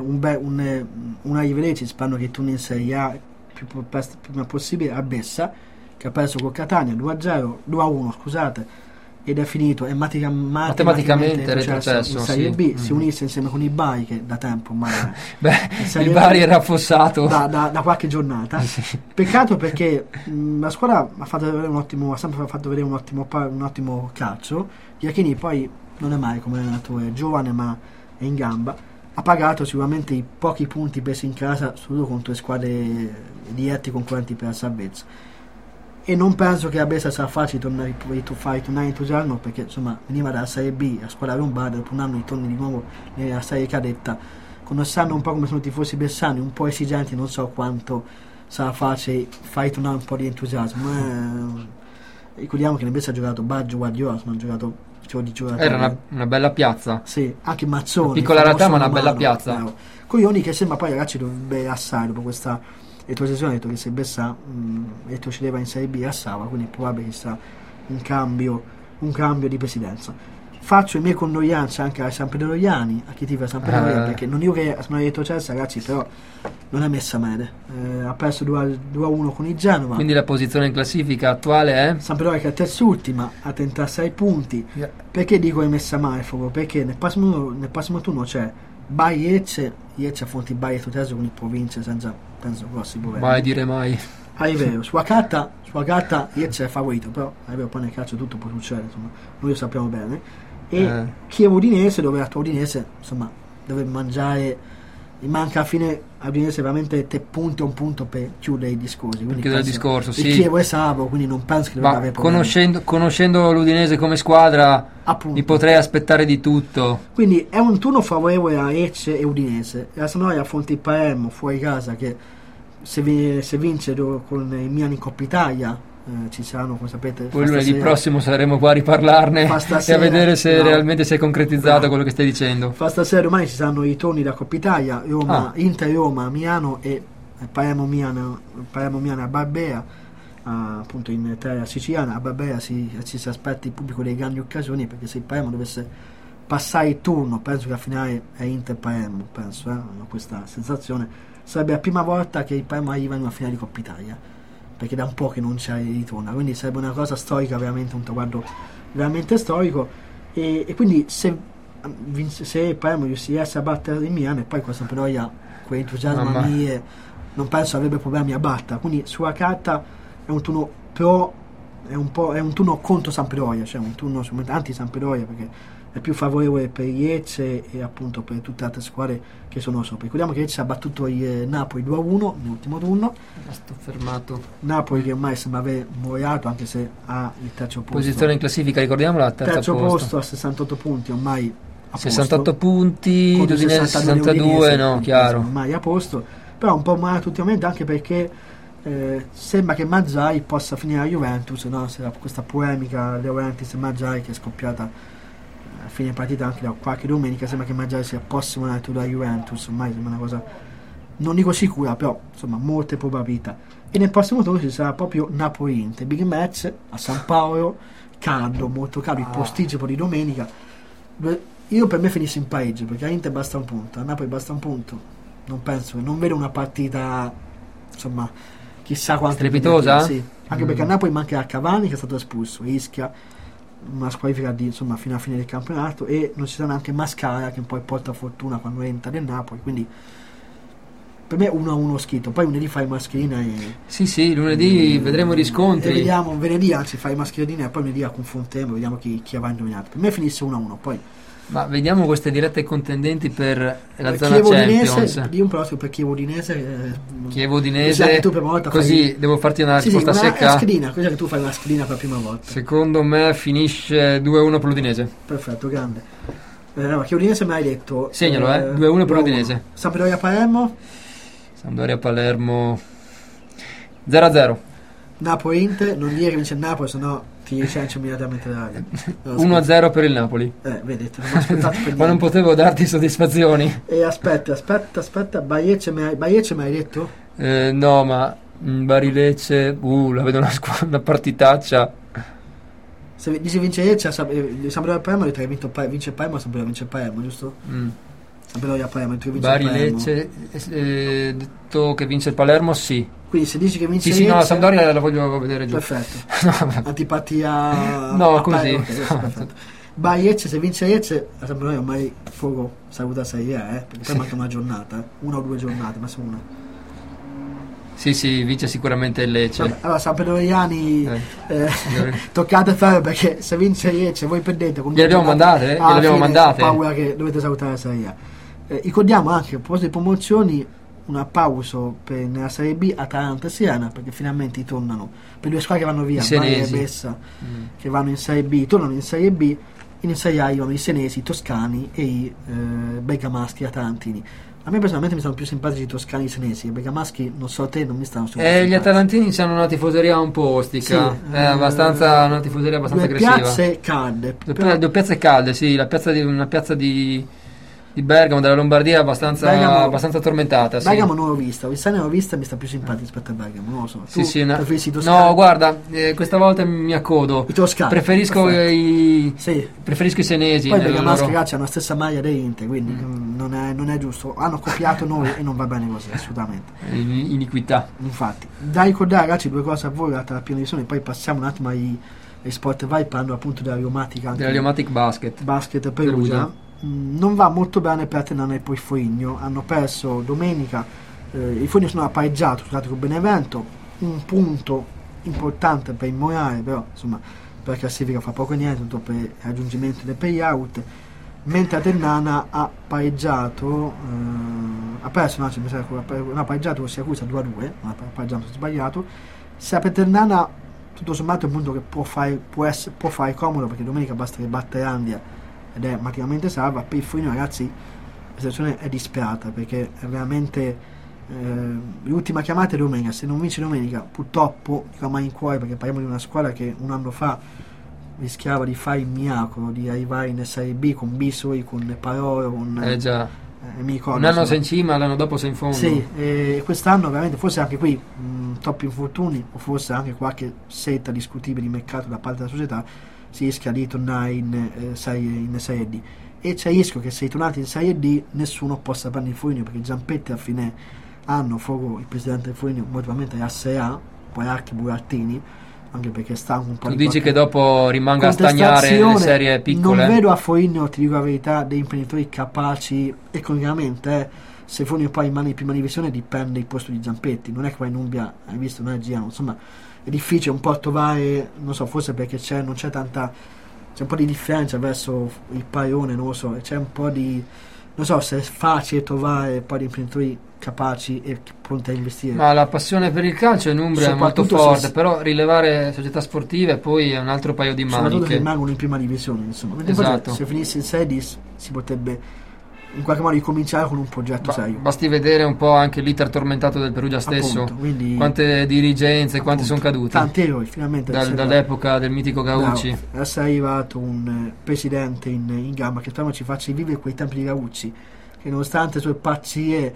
una rivederci, sperando che torni in Serie A prima possibile, a Bessa, che ha perso col Catania 2-1, scusate, ed è finito, è
matematicamente retrocesso,
in Serie
sì.
B, si unisse insieme con i Bari che da tempo ormai
Beh,
Serie
il Bari
B
era affossato
da qualche giornata.
Sì.
Peccato perché la squadra ha sempre fatto vedere un ottimo calcio. Iachini poi non è mai come allenatore, giovane ma è in gamba, ha pagato sicuramente i pochi punti presi in casa solo contro le squadre diretti concorrenti per la salvezza, e non penso che a Brescia sarà facile fare tornare entusiasmo, perché insomma veniva dalla Serie B, la squadra lombarda, dopo un anno ritorni di nuovo nella Serie cadetta, conoscendo un po' come sono i tifosi bersani, un po' esigenti, non so quanto sarà facile fare tornare un po' di entusiasmo. Ricordiamo che nel Brescia ha giocato Baggio, Guardiola, hanno giocato di giocatori.
Era una bella piazza,
sì, anche Mazzoni,
una piccola realtà ma una bella piazza.
Coglioni che sembra poi ragazzi dovrebbe assare dopo questa retrocessione, ha detto che se Bessa retrocedeva in Serie B assava, quindi è probabile che sia un cambio di presidenza. Faccio le mie condoglianze anche ai Sampdoriani, a chi tifa Sampdoria, perché non dico che sono retrocessa ragazzi, però non è messa bene, ha perso 2-1 con il Genova.
Quindi la posizione in classifica attuale è?
Sampdoria che è terz'ultima, a 36 punti. Perché dico è messa male? Perché nel prossimo turno c'è Bari Lecce affronti Bari retrocesso, quindi può vincere senza, penso, grossi problemi.
Mai dire mai.
È vero, sulla carta Lecce è favorito, però è vero, poi nel calcio tutto può succedere, insomma, noi lo sappiamo bene. E Chievo Udinese, dove la tua Udinese insomma deve mangiare, gli manca alla fine a Udinese veramente 3 punti o un punto per chiudere i discorsi, quindi
chiudere il discorso, sì.
Il Chievo è salvo, quindi non penso che dovrebbe avere problemi.
Conoscendo l'Udinese come squadra,
appunto,
mi potrei aspettare di tutto,
quindi è un turno favorevole a Lecce e Udinese. La Sampdoria affronta il Palermo fuori casa, che se vince con il Milan in Coppa Italia ci saranno, come sapete,
poi lunedì prossimo saremo qua a riparlarne e a vedere se realmente si è concretizzato quello che stai dicendo.
Stasera domani ci saranno i turni da Coppa Italia, Inter Roma, Milano e Palermo Milano a Barbera, appunto in terra siciliana. A Barbera ci si aspetta il pubblico delle grandi occasioni, perché se il Palermo dovesse passare il turno, penso che la finale è Inter Palermo, penso, ho questa sensazione, sarebbe la prima volta che il Palermo arriva in una finale di Coppa Italia, perché da un po' che non c'è ritorna, quindi sarebbe una cosa storica, veramente un traguardo veramente storico, e quindi se il Palermo riuscisse a battere il Milan, e poi con Sampdoria quell'entusiasmo non penso avrebbe problemi a battere, quindi sulla carta è un turno è un turno contro Sampdoria, cioè un turno anti Sampdoria, perché è più favorevole per Lecce e appunto per tutte le altre squadre che sono sopra. Ricordiamo che Lecce ha battuto il Napoli 2-1 nell'ultimo turno.
Sto fermato.
Napoli che ormai sembra aver moriato, anche se ha il terzo posto.
Posizione in classifica, ricordiamola, terzo posto
a 68 punti, ormai a
68
posto,
punti, Udinese 62, no, chiaro.
Ormai a posto, però un po' malato ultimamente, anche perché sembra che Mazzai possa finire a Juventus, no? Questa polemica De Laurentiis e Mazzai che è scoppiata a fine partita anche da qualche domenica, sembra che Mazzai sia prossimo alla da Juventus, ormai sembra una cosa non dico sicura, però insomma molte probabilità. E nel prossimo turno ci sarà proprio Napoli-Inter, big match a San Paolo, caldo, molto caldo, il posticipo di domenica. Io per me finisco in pareggio, perché a Inter basta un punto, a Napoli basta un punto, non vedo una partita insomma chissà quanto
strepitosa,
sì. Anche perché a Napoli manca Cavani che è stato espulso, Ischia una squalifica insomma fino alla fine del campionato, e non ci sarà neanche Mascara che poi porta fortuna quando entra nel Napoli, quindi per me 1-1 scritto. Poi lunedì fai mascherina e
sì lunedì vedremo i riscontri,
e vediamo venerdì, anzi fai mascherina e poi lunedì la confronteremo, vediamo chi avrà indovinato. Per me finisse 1-1, poi
ma vediamo queste dirette contendenti per la zona
Chievo
Champions.
Udinese, di un prossimo per Chievo Udinese,
tu per volta così devo farti una risposta secca.
Cos'è che tu fai una screenina per la prima volta?
Secondo me finisce 2-1 per l'Udinese.
Perfetto, grande. Chievo Udinese mi hai detto,
segnalo 2-1 per l'Udinese.
Sampdoria Palermo
0-0.
Napoli Inter, non dire che vince il Napoli, sennò ti licencio immediatamente dall'aria.
1-0 per il Napoli.
Vedete, non ho aspettato per
ma non potevo darti soddisfazioni.
E aspetta, Baiece mi hai detto?
No, ma Bari-Lecce, la vedo una partitaccia.
Se vince Lecce, Sampdoria Palermo, vince il Palermo, Sampdoria vince il Palermo, giusto? Sampdoria Palermo, vince il Palermo.
Bari-Lecce, detto che vince il Palermo, sì.
Quindi se dici che vince
Sì, no, la
Lecce,
Sampdoria la voglio vedere giù.
perfetto. Antipatia
No,
a
così.
ok, perfetto. Vai Lecce, se vince Lecce, la Sampdoria ormai fuoco saluta Serie A, perché poi manca una giornata, una o 2 giornate, massimo una.
Sì, vince sicuramente il Lecce.
Vabbè, allora sampdoriani, toccate ferro, perché se vince Lecce voi perdete con
Gliel'abbiamo mandate?
alla
Gliel'abbiamo
fine
mandate?
ho paura che dovete salutare la Serie A. Ricordiamo anche, a proposito di promozioni, una pausa nella Serie B Atalanta e Siena, perché finalmente tornano per 2 squadre che vanno via,
I
Bari e
senesi.
Bessa, che vanno in Serie B, tornano in Serie B. In Serie A arrivano i senesi, i toscani e i bergamaschi atalantini. A me personalmente mi stanno più simpatici i toscani e i senesi, i bergamaschi non so a te, non mi stanno super
Gli
simpatici.
atalantini hanno una tifoseria un po' ostica,
Sì,
abbastanza, una tifoseria abbastanza
due
aggressiva.
piazze calde,
Due piazze calde, sì, una piazza di Bergamo, della Lombardia abbastanza tormentata. Sì.
Bergamo non l'ho vista, Vissani l'ho vista e mi sta più simpatico rispetto a Bergamo, non lo so. Tu
Sì,
preferisci i toscani?
no, guarda, questa volta mi accodo.
I toscani.
Preferisco
Sì.
preferisco i senesi.
Poi i
nella
bergamaschi
loro-
ragazzi hanno la stessa maglia dell'Inter, quindi non è giusto. Hanno copiato noi e non va bene così, assolutamente.
iniquità.
Infatti, da ricordare ragazzi 2 cose a voi data la prima edizione, poi passiamo un attimo ai sport vai, parlando appunto della Riomatica, anche
Della Riomatic Basket.
basket Perugia. Non va molto bene per Ternana e poi Foligno, hanno perso domenica, i Foligno sono pareggiato scusate con Benevento, un punto importante per il morale, però insomma per la classifica fa poco e niente, tutto per il raggiungimento del payout, mentre Ternana ha pareggiato, ha perso, no, ha pareggiato con Siracusa 2-2, non ha pareggiato, sbagliato. Se per Ternana tutto sommato è un punto che può fare comodo, perché domenica basta che batte Andia ed è praticamente salva. Per il Foligno ragazzi la situazione è disperata, perché è veramente l'ultima chiamata è domenica, se non vince domenica purtroppo dico a malincuore, perché parliamo di una squadra che un anno fa rischiava di fare il miracolo di arrivare in Serie B con Bisoi, con Parolo, con
Già.
mi ricordo,
Un anno
insomma.
sei in cima, l'anno dopo sei in fondo.
Sì, quest'anno veramente forse anche qui troppi infortuni o forse anche qualche scelta discutibile di mercato da parte della società, si rischia di tornare in Serie D, e c'è il rischio che se tornati in Serie D nessuno possa prendere il Foligno, perché Giampetti a fine anno, il presidente del Foligno, molto probabilmente è a Serie A, poi anche Burattini, anche perché stanco un po'
Tu
di
dici
qualche
che dopo rimanga a stagnare nelle
contestazione.
serie piccole?
Non vedo a Foligno, ti dico la verità, dei imprenditori capaci economicamente. Se Foligno poi rimane in prima divisione dipende il posto di Giampetti, non è che poi in Umbria, hai visto, noi girano, insomma è difficile un po' trovare, non so, forse perché c'è un po' di differenza verso il Paione, non lo so, c'è un po' di, non so se è facile trovare poi di imprenditori capaci e pronti a investire.
Ma la passione per il calcio in Umbria è molto
Soprattutto
forte,
se-
però rilevare società sportive poi è un altro paio di
Soprattutto se
maniche.
rimangono in prima divisione, insomma. Mentre poi
Esatto.
se finisse in Serie D si potrebbe in qualche modo ricominciare con un progetto serio.
Basti vedere un po' anche l'iter tormentato del Perugia stesso,
Appunto, quindi-
quante dirigenze, quanti sono
Appunto,
caduti
tanti eroi finalmente
dall'epoca del mitico Gaucci.
adesso è arrivato un presidente in gamba che speriamo ci faccia rivivere quei tempi di Gaucci, che nonostante le sue pazzie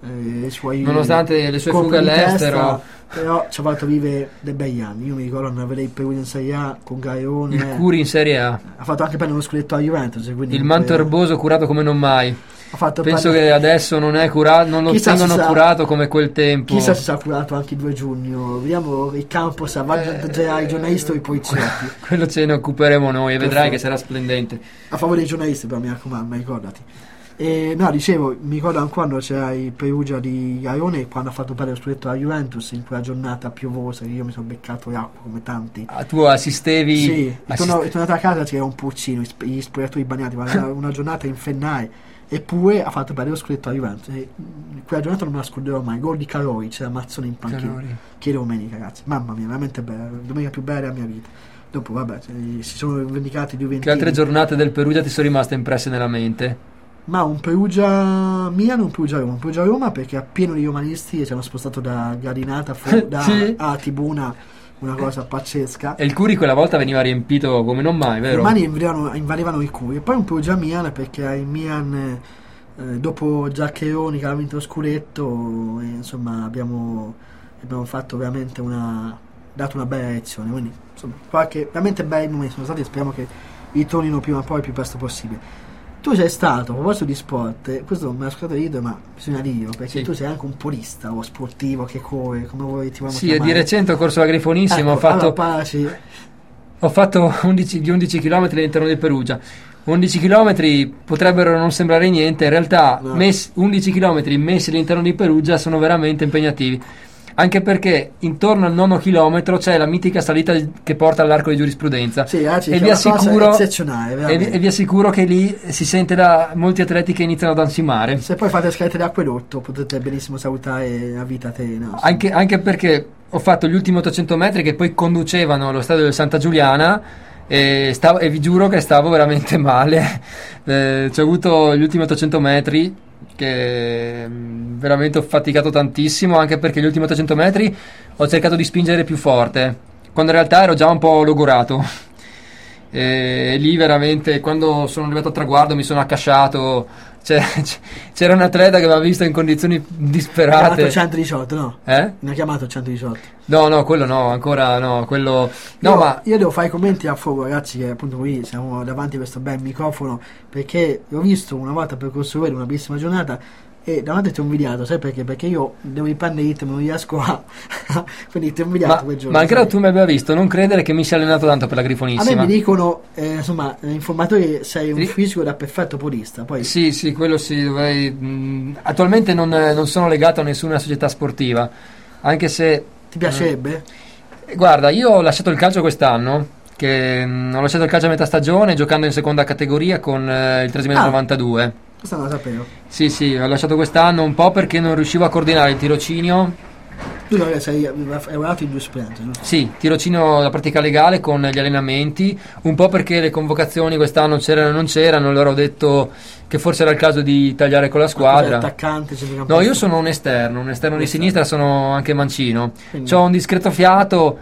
Nonostante le sue
colpi
fughe
di
all'estero,
testa, però ci ha fatto vivere dei bei anni. Io mi ricordo andare a vedere il Perugia in Serie A con Gaione,
il Curi in Serie A,
ha fatto anche bene uno scudetto a Juventus, quindi
il manto erboso curato come non mai.
ha fatto
Penso
bene.
che adesso non è curato, non lo
Chissà
tengono
se sa-
curato come quel tempo.
Chissà se si è curato anche il 2 giugno. Vediamo il campo se avvantaggerà i giornalisti o i poliziotti.
Quello ce ne occuperemo noi e vedrai
Perfetto.
che sarà splendente.
A favore dei giornalisti, però mi raccomando, ricordati. E no, dicevo, mi ricordo anche quando c'era il Perugia di Gaione, quando ha fatto perdere lo scudetto alla Juventus in quella giornata piovosa, che io mi sono beccato l'acqua come tanti.
Tu assistevi?
Sì, è tornato a casa, c'era un pulcino, gli spogliatoi bagnati, ma era una giornata infernale. Eppure ha fatto perdere lo scudetto alla Juventus. E quella giornata non me la scorderò mai. Gol di Calori, c'era Mazzone in panchina.
Calori.
Che domenica, ragazzi, mamma mia, veramente bella, domenica più bella della mia vita. Dopo, vabbè, si sono vendicati i Juventini.
Che altre giornate del Perugia ti sono rimaste impresse nella mente?
Ma un Perugia Milano, un Perugia Roma. Un Perugia Roma perché è pieno di romanisti e ci hanno spostato da gradinata
Sì.
a tribuna, una cosa pazzesca.
E il Curi quella volta veniva riempito come non mai,
I
vero?
romani invadevano i curi. E poi un Perugia Milan perché il Milan dopo Giaccheroni che aveva vinto lo scudetto, insomma abbiamo fatto veramente dato una bella lezione. Quindi insomma veramente bei momenti sono stati e speriamo che ritornino prima o poi il più presto possibile. Tu sei stato, a proposito di sport, questo non me l'ha scordato io, ma bisogna dirlo, perché
Sì.
tu sei anche un polista o sportivo che corre, come vuoi ti vogliamo
Sì, e
chiamare.
di recente ho corso la Grifonissima,
Ecco,
ho fatto,
allora,
ho fatto 11 km all'interno di Perugia. 11 km potrebbero non sembrare niente, in realtà
No.
11 km messi all'interno di Perugia sono veramente impegnativi. Anche perché intorno al 9° chilometro c'è la mitica salita che porta all'arco di giurisprudenza.
sì, ragazzi,
E
c'è
vi
una cosa
assicuro
eccezionale, veramente.
e vi assicuro che lì si sente da molti atleti che iniziano ad ansimare.
Se poi fate scalette d'acquedotto potete benissimo salutare la vita terrena.
Anche perché ho fatto gli ultimi 800 metri che poi conducevano allo stadio del Santa Giuliana e vi giuro che stavo veramente male. Ci ho avuto gli ultimi 800 metri che veramente ho faticato tantissimo, anche perché gli ultimi 800 metri ho cercato di spingere più forte quando in realtà ero già un po' logorato. E lì veramente, quando sono arrivato al traguardo, mi sono accasciato. C'era un atleta che aveva visto in condizioni
Ha chiamato
disperate.
118, no?
Eh?
Ne ha chiamato 118.
No, quello no, ancora no, quello no, ma
Io devo fare i commenti a fuoco, ragazzi, che appunto qui siamo davanti a questo bel microfono, perché l'ho visto una volta per Corso Verde, una bellissima giornata, e davanti ti ho invidiato, sai perché? Perché io devo riprendere ritmo, non riesco a quindi ti ho invidiato quel giorno.
ma credo
sai?
tu mi abbia visto, non credere che mi sia allenato tanto per la
A me
Grifonissima.
mi dicono, insomma, informatori che sei un
Sì.
fisico da perfetto polista, poi
Sì, quello sì, dovrei attualmente non sono legato a nessuna società sportiva, anche se
ti piacerebbe?
guarda, io ho lasciato il calcio quest'anno, che ho lasciato il calcio a metà stagione giocando in seconda categoria con il Trasimeno
Ah.
92.
Questo non lo sapevo.
Sì, ho lasciato quest'anno un po' perché non riuscivo a coordinare il tirocinio.
Tu non sei lavorato in giurisprudenza, giusto?
Sì, tirocinio la pratica legale con gli allenamenti, un po' perché le convocazioni quest'anno c'erano e non c'erano, allora ho detto che forse era il caso di tagliare con la
Cos'è,
squadra.
attaccante, centrocampista?
No, io sono un esterno di sinistra, sono anche mancino.
Quindi-
Ho un discreto fiato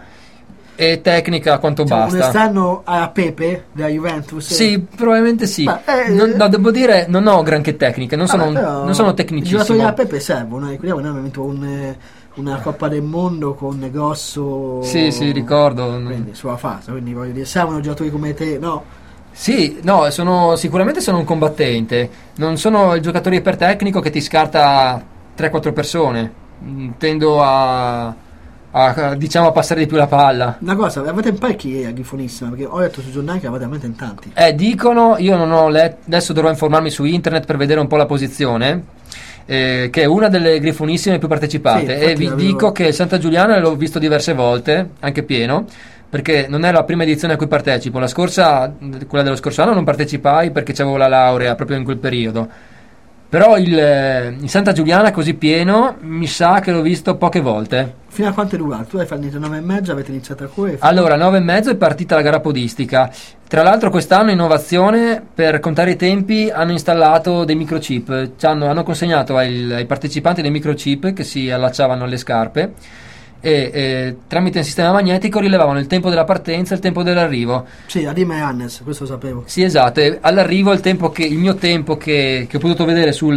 e tecnica quanto
Cioè, un
basta.
esterno a Pepe della Juventus?
Sì, probabilmente sì.
Ma,
No, devo dire, non ho granché tecniche, non sono,
Però
non sono
i giocatori
tecnicissimo.
a Pepe servono, ricordiamo noi abbiamo vinto una Coppa del Mondo con Grosso.
Sì, ricordo.
Quindi sulla fase, quindi voglio dire, servono giocatori come te, no?
Sì, no, sicuramente sono un combattente. Non sono il giocatore ipertecnico che ti scarta 3-4 persone. Tendo a diciamo a passare di più la palla.
Una cosa, avete in parecchi a Grifonissima, perché ho letto sui giornali che avete veramente in tanti.
Dicono, io non ho letto, adesso dovrò informarmi su internet per vedere un po' la posizione, che è una delle Grifonissime più partecipate.
Sì,
E
infatti
vi
l'avevo-
dico che il Santa Giuliana l'ho visto diverse volte, anche pieno, perché non è la prima edizione a cui partecipo. La scorsa, quella dello scorso anno, non partecipai perché c'avevo la laurea proprio in quel periodo. Però il Santa Giuliana così pieno mi sa che l'ho visto poche volte.
Fino a quanto è durato? Tu hai fatto 9:30, avete iniziato a correre?
Allora, 9:30 è partita la gara podistica. Tra l'altro quest'anno innovazione, per contare i tempi hanno installato dei microchip. Hanno consegnato ai partecipanti dei microchip che si allacciavano alle scarpe e tramite un sistema magnetico rilevavano il tempo della partenza e il tempo dell'arrivo.
Sì, a Dima e Hannes, questo lo sapevo.
Sì, esatto, e all'arrivo il mio tempo che ho potuto vedere sul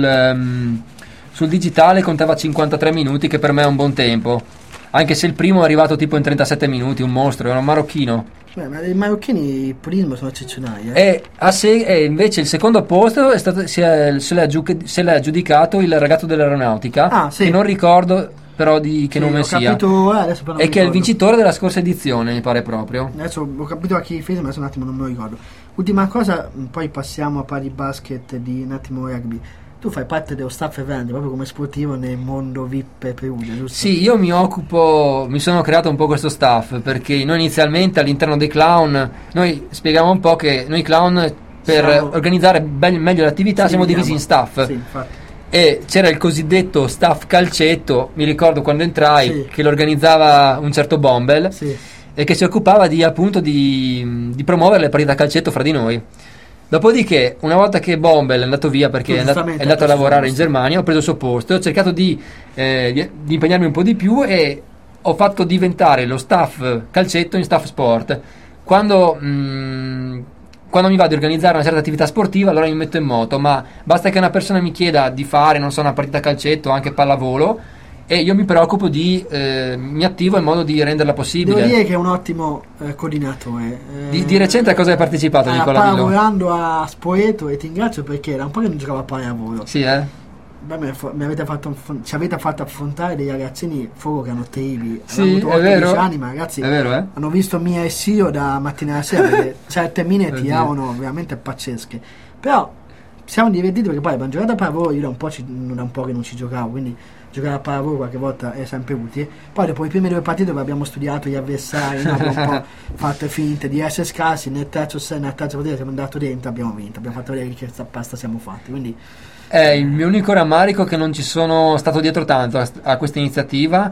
digitale contava 53 minuti, che per me è un buon tempo. Anche se il primo è arrivato tipo in 37 minuti, un mostro, era un marocchino.
Beh, ma i marocchini il pulismo sono eccezionali, eh?
E invece il secondo posto se l'ha aggiudicato il ragazzo dell'aeronautica,
Ah, sì.
che non ricordo però di che
Sì,
nome
ho
sia,
capito, adesso però non
e
mi
che è il
ricordo.
vincitore della scorsa edizione, mi pare proprio.
Adesso ho capito a chi fece, ma adesso un attimo non me lo ricordo. Ultima cosa, poi passiamo a parlare di basket, di un attimo rugby. Tu fai parte dello staff event, proprio come sportivo nel mondo VIP Perugia, giusto?
Sì, io mi sono creato un po' questo staff, perché noi inizialmente all'interno dei clown, noi spieghiamo un po' che noi clown per
Siamo-
organizzare meglio l'attività
Ci
siamo
dividiamo.
divisi in staff.
Sì, infatti.
E c'era il cosiddetto staff calcetto, mi ricordo quando entrai,
Sì.
che lo organizzava un certo Bombel,
Sì.
e che si occupava di promuovere le partite a calcetto fra di noi. Dopodiché, una volta che Bombel è andato via perché
Tu
è andato
giustamente
a
hai preso
lavorare
il
in
suo
Germania, ho preso il suo posto e ho cercato di impegnarmi un po' di più, e ho fatto diventare lo staff calcetto in staff sport. Quando mi va di organizzare una certa attività sportiva, allora mi metto in moto, ma basta che una persona mi chieda di fare, non so, una partita a calcetto, anche pallavolo, e io mi preoccupo mi attivo in modo di renderla possibile.
Devo dire che è un ottimo coordinatore.
Di recente a cosa hai partecipato, Nicola?
Stava
Dillo.
lavorando a Spoleto e ti ringrazio perché era un po' che non giocava a pallavolo.
Sì,
Beh, ci avete fatto affrontare dei ragazzini fuoco che hanno terribili.
Sì,
Avevano avuto
è vero.
10 anni, ma ragazzi
È vero,
hanno visto Mia e Sio da mattina alla sera perché certe mine tiravano veramente pazzesche. Però siamo divertiti perché poi abbiamo giocato a pallavolo, io da un po' che non ci giocavo, quindi giocare a pallavolo qualche volta è sempre utile. Poi dopo i primi 2 partite dove abbiamo studiato gli avversari, abbiamo un po' fatto finte di essere scarsi, nella terza partita siamo andati dentro, abbiamo vinto, abbiamo fatto vedere che pasta siamo fatti, quindi
è il mio unico rammarico che non ci sono stato dietro tanto a questa iniziativa.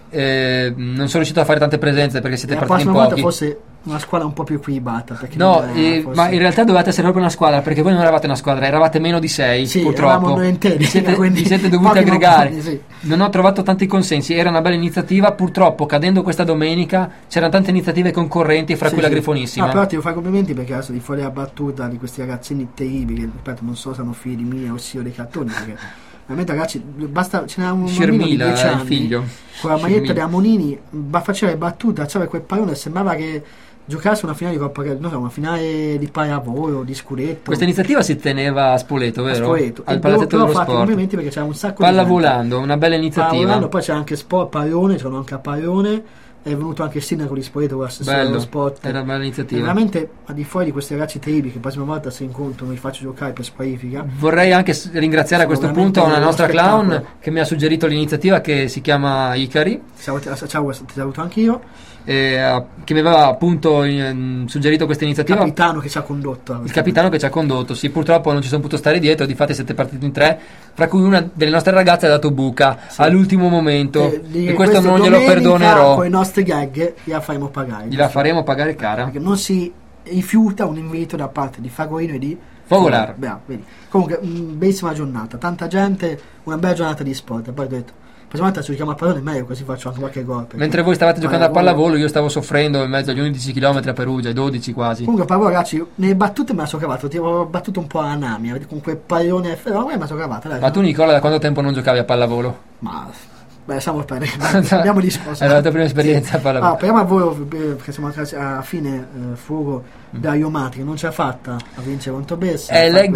Non sono riuscito a fare tante presenze perché siete
la
partiti in
prossima volta
pochi.
forse una squadra un po' più equilibrata perché
No,
forse...
ma in realtà dovevate essere proprio una squadra, perché voi non eravate una squadra, eravate meno di 6,
sì,
purtroppo.
eravamo noi interi,
Vi siete dovuti
pochi
aggregare.
manconi, sì.
Non ho trovato tanti consensi, era una bella iniziativa, purtroppo cadendo questa domenica c'erano tante iniziative concorrenti, fra
Sì,
cui la
sì.
Grifonissima.
No, però ti devo fare complimenti perché adesso di fuori la battuta di questi ragazzini terribili, che ripeto non so se hanno figli miei o sia dei cartoni, perché veramente ragazzi basta, ce n'era un bambino di 10
Scermila, il
anni
figlio.
con la maglietta
Scermila.
della Monini faceva le battute, c'aveva quel pallone, sembrava che giocasse una finale di Coppa, non so, una finale di pallavolo, di scudetto.
Questa iniziativa si teneva a Spoleto, vero?
Spoleto.
Al
E
Palazzetto
però
dello
fatti
Sport.
complimenti perché c'era un sacco
Pallavolando, una bella
di
iniziativa.
Pallavolando, poi c'era anche sport, pallone, c'erano anche a pallone, è venuto anche il sindaco di Spoleto con l'assessore dello
Bello,
sport.
era una bella
E
iniziativa.
veramente a di fuori di questi ragazzi terribili che la prossima volta se incontro mi faccio giocare per squalifica.
Vorrei anche ringraziare a
Sono
questo punto
veramente
una nostra
uno
clown
spettacolo.
che mi ha suggerito l'iniziativa, che si chiama Icari,
Ciao, ti saluto anch'io.
che mi aveva appunto suggerito questa iniziativa.
Capitano che ci ha condotto.
Il capitano che ci ha condotto. Sì, purtroppo non ci sono potuto stare dietro, difatti siete partiti in 3, fra cui una delle nostre ragazze ha dato buca all'ultimo momento, e questo non glielo
domenica,
perdonerò.
con i nostri gag gliela faremo pagare.
Gliela faremo pagare cara.
Perché non si rifiuta un invito da parte di Fagorino e di
Fogolar.
Vedi. Comunque, bellissima giornata, tanta gente, una bella giornata di sport. Poi ho detto, la prossima volta ci giochiamo a pallone meglio, così faccio anche qualche gol. perché
Mentre voi stavate giocando a pallavolo, io stavo soffrendo in mezzo agli 11 km a Perugia, ai 12 quasi.
Comunque, pallavolo, ragazzi, nelle battute me la sono cavato. Ti avevo battuto un po' a Nami, con quel pallone feroce, me la sono cavata. Dai,
Ma tu, Nicola, da quanto tempo non giocavi a pallavolo?
siamo per abbiamo discorso.
Era la tua prima esperienza a pallavolo.
Speriamo a voi perché siamo a fine fuoco da Iomatica, non ce l'ha fatta a vincere contro Bessa.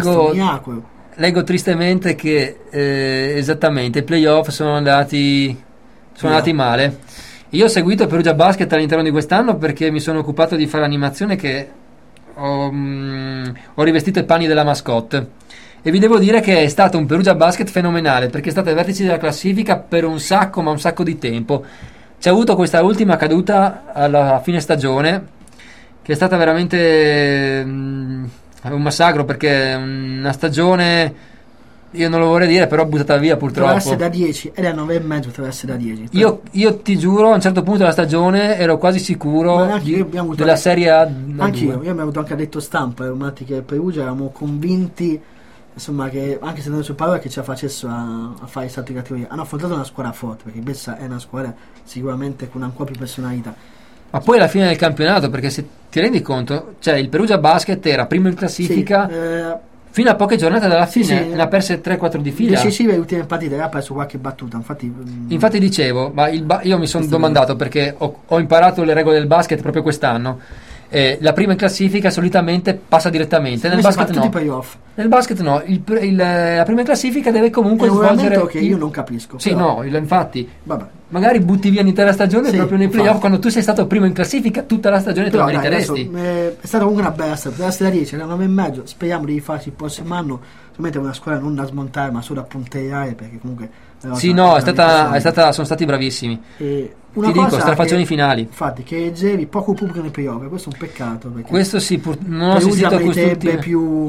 Leggo tristemente che esattamente i playoff sono andati male. Io ho seguito Perugia Basket all'interno di quest'anno perché mi sono occupato di fare l'animazione, che ho rivestito i panni della mascotte, e vi devo dire che è stato un Perugia Basket fenomenale, perché è stato ai vertici della classifica per un sacco di tempo. C'è avuto questa ultima caduta alla fine stagione che è stata veramente un massacro, perché una stagione, io non lo vorrei dire, però buttata via
Poteva
purtroppo.
essere da 10 ed è 9,5, poteva essere da 10.
Io ti giuro, a un certo punto della stagione ero quasi sicuro
Ma anche io abbiamo avuto
della Serie A.
Anch'io, io mi ho avuto anche detto stampa, Iomatica e Perugia, eravamo convinti, insomma, che anche se non sul parola che ce la facesse a fare i salti di categoria. Hanno affrontato una squadra forte, perché Bessa è una squadra sicuramente con ancora più personalità.
Ma poi alla fine del campionato, perché se ti rendi conto, cioè il Perugia Basket era primo in classifica fino a poche giornate dalla fine, ne ha perse 3-4 di fila.
Decisive le ultime partite, ha perso qualche battuta.
Infatti dicevo, ma io mi sono domandato, perché ho imparato le regole del basket proprio quest'anno. La prima in classifica solitamente passa direttamente, nel basket no. Nel basket no, la prima in classifica deve comunque svolgere.
Che io non capisco.
Sì,
però.
no, infatti.
Vabbè.
Magari butti via l'intera stagione proprio nei playoff,
infatti.
quando tu sei stato primo in classifica tutta la stagione te lo meriteresti.
È stata comunque una bella stagione, deve essere da 10, era 9,5. Speriamo di rifarci il prossimo anno. Solamente una squadra non da smontare, ma solo da punteggiare, perché comunque.
Sì, no, sono stati bravissimi. Ti dico, strafazioni finali.
Infatti, che Geri poco pubblico nei playoff, questo è un peccato.
Questo sì, non ho assistito a quest'ultimo.
Più.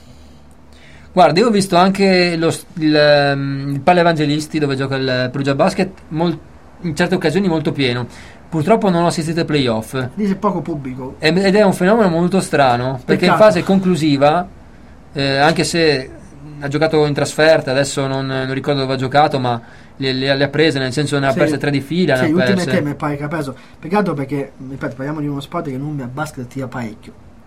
Guarda, io ho visto anche il Palle Evangelisti, dove gioca il Perugia Basket, in certe occasioni molto pieno. Purtroppo non ho assistito ai playoff.
Dice poco pubblico.
Ed è un fenomeno molto strano, perché in fase conclusiva, anche se ha giocato in trasferta, adesso non ricordo dove ha giocato, ma le ha prese, nel senso ne ha perse 3 di fila.
Sì,
ne ha
ultime
perse.
teme pare che ha preso. Peccato perché, ripeto, parliamo di uno sport che non mi a basket tira parecchio.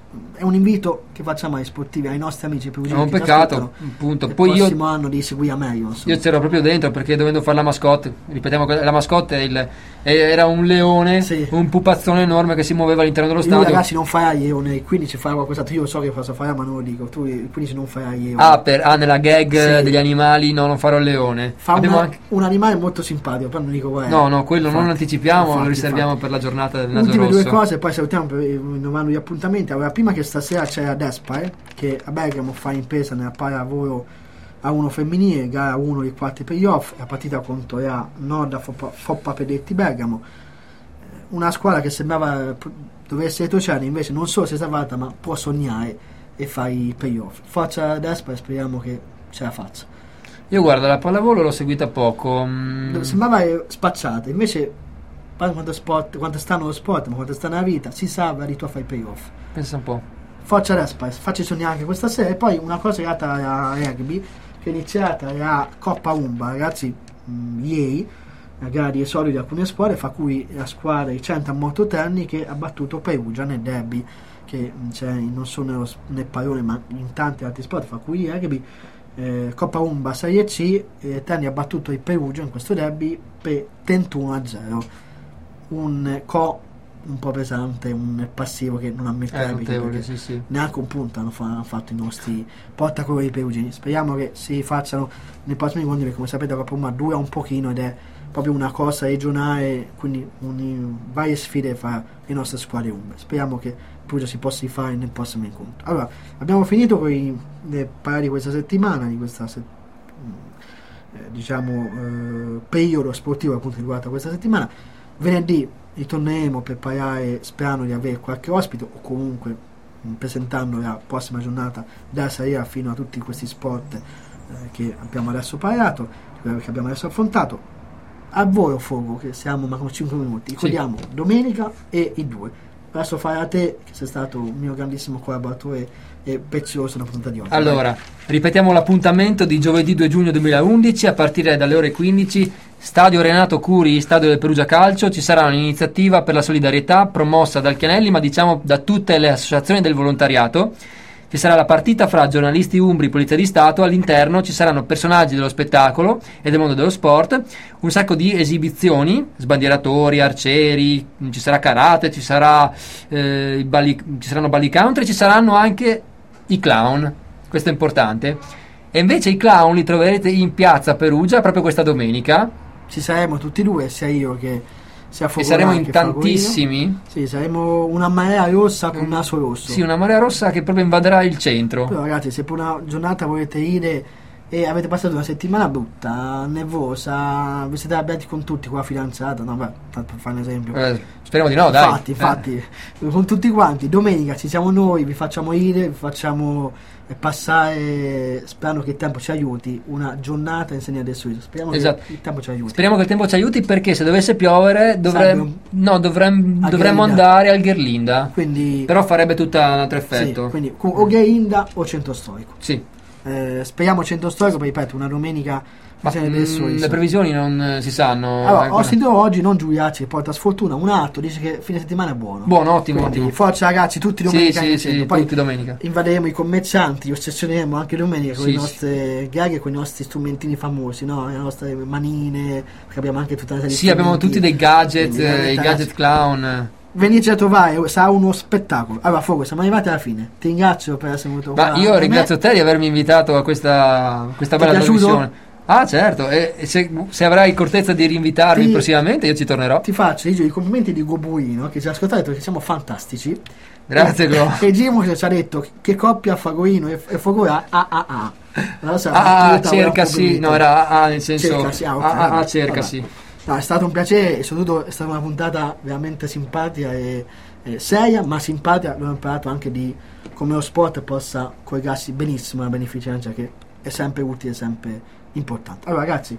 è un invito che facciamo ai sportivi, ai nostri amici più
È un peccato, appunto. Poi
il
io
prossimo anno di seguire meglio, insomma.
Io c'ero proprio dentro, perché dovendo fare la mascotte, ripetiamo, la mascotte era un leone,
Sì.
un pupazzone enorme che si muoveva all'interno dello
Io,
stadio.
ragazzi, non farai leone, il 15 farà qualcos'altro. Io so che cosa farà, ma non lo dico. Tu il 15 non farai leone.
Nella gag
Sì.
degli animali, no, non farò il leone.
Fa
Abbiamo
una-
anche-
un animale molto simpatico, però non dico qual è.
No, quello non lo
Infatti,
anticipiamo,
infatti,
lo riserviamo
infatti.
per la giornata del naso
Ultime
rosso.
due cose, poi salutiamo per rinnovando gli appuntamenti. Allora, prima che stasera c'è la Despar, che a Bergamo fa impresa nella pallavolo a 1 femminile, gara 1 dei quarti playoff, la partita contro la Norda Foppa Pedetti Bergamo, una squadra che sembrava dovesse retrocedere, invece non solo si è salvata, ma può sognare e fare i playoff. Forza la Despar, speriamo che ce la faccia.
Io guarda, la pallavolo l'ho seguita poco.
Sembrava spacciata, invece quanto stanno lo sport, ma quanto sta nella vita, si salva di tu a fare i playoff.
Pensa un po'.
Forza Respa, facci sognare anche questa sera. E poi una cosa legata alla rugby, che è iniziata la Coppa Umba, ragazzi, ieri, la gara di esordio di alcune squadre, fra cui la squadra di Centra Mototerni, che ha battuto Perugia nel derby, che c'è non solo nel pallone ma in tanti altri sport, fra cui il rugby. Coppa Umba Serie C, Terni ha battuto il Perugia in questo derby per 31-0, un po' pesante, un passivo che non ammetterebbe,
notevole, sì.
neanche un punto hanno fatto i nostri portacolori perugini. Speriamo che si facciano nei prossimi incontri, perché come sapete la Coppa Umba dura un pochino ed è proprio una cosa regionale, quindi varie sfide fra le nostre squadre umbe. Speriamo che Perugia si possa fare nel prossimo incontro. Allora, abbiamo finito con i parlare di questa settimana, di questa periodo sportivo appunto riguardo questa settimana. Venerdì ritorneremo per parlare, sperando di avere qualche ospite, o comunque presentando la prossima giornata dalla Serie A fino a tutti questi sport che abbiamo adesso parlato, che abbiamo adesso affrontato. Al volo Fogo, che siamo ma con 5 minuti, ricordiamo domenica e i 2. Adesso fare a te, che sei stato un mio grandissimo collaboratore e prezioso nella puntata di oggi.
Allora, ripetiamo l'appuntamento di giovedì 2 giugno 2011 a partire dalle ore 15, Stadio Renato Curi, Stadio del Perugia Calcio. Ci sarà un'iniziativa per la solidarietà promossa dal Chianelli, ma diciamo da tutte le associazioni del volontariato. Ci sarà la partita fra giornalisti umbri e Polizia di Stato. All'interno ci saranno personaggi dello spettacolo e del mondo dello sport, un sacco di esibizioni, sbandieratori, arcieri, ci sarà karate, ci saranno balli country, ci saranno anche i clown, questo è importante. E invece i clown li troverete in piazza Perugia proprio questa domenica.
Ci saremo tutti e due, sia io che sia
E
Fogolà,
saremo in
che Fagolino.
tantissimi.
Sì, saremo una marea rossa con un naso rosso.
Sì, una marea rossa che proprio invaderà il centro.
Però ragazzi, se per una giornata volete ridere e avete passato una settimana brutta, nervosa, vi siete arrabbiati con tutti, qua fidanzata, no, beh, tanto per fare un esempio.
Speriamo di no, dai.
Infatti, con tutti quanti, domenica ci siamo noi, vi facciamo ridere, vi facciamo passare, sperando che il tempo ci aiuti, una giornata in segno del sorriso. Speriamo
Esatto.
che il tempo ci aiuti.
Speriamo che il tempo ci aiuti, perché se dovesse piovere dovremmo
Gherlinda.
andare al Gherlinda.
Quindi,
Però farebbe tutto un altro
sì,
effetto.
quindi o Gherlinda o Centro Storico.
Sì.
Speriamo Centro Storico, poi ripeto, una domenica
Ma
in segno del sorriso.
le previsioni non si sanno.
Allora, ho
ancora.
sentito oggi non Giuliacci che porta sfortuna, un altro dice che fine settimana è buono.
Buono, ottimo,
Quindi,
ottimo.
forza ragazzi, tutti
Sì,
domenica
sì,
insieme.
sì,
Poi
tutti domenica.
invaderemo i commercianti, ossessioneremo anche domenica con
Sì,
le nostre gag e con i nostri strumentini famosi, no? Le nostre manine, perché abbiamo anche tutta una serie
Sì,
di
abbiamo
strumenti.
tutti dei gadget,
Quindi, veramente,
i
ragazzi,
gadget clown.
venirci a trovare, sarà uno spettacolo. Allora Fogo, siamo arrivati alla fine. Ti ringrazio per essere venuto qua.
Ma io
da me.
ringrazio te di avermi invitato a questa bella
piaciuto?
trasmissione. Ah, certo, e se avrai cortezza di rinvitarmi
Ti-
prossimamente, io ci tornerò.
Ti faccio i complimenti di Gobuino che ci ha ascoltato perché siamo fantastici.
Grazie, Glo.
E Gimo ci ha detto che coppia Fagolino e Fogolà AAA. Allora, sarà
cerca sì, no, era nel senso
cerca sì, ok,
cerca
vabbè.
sì.
No, è stato un piacere e soprattutto è stata una puntata veramente simpatica e seria, ma simpatica. Abbiamo imparato anche di come lo sport possa collegarsi benissimo alla beneficenza, che è sempre utile, sempre importante. Allora ragazzi,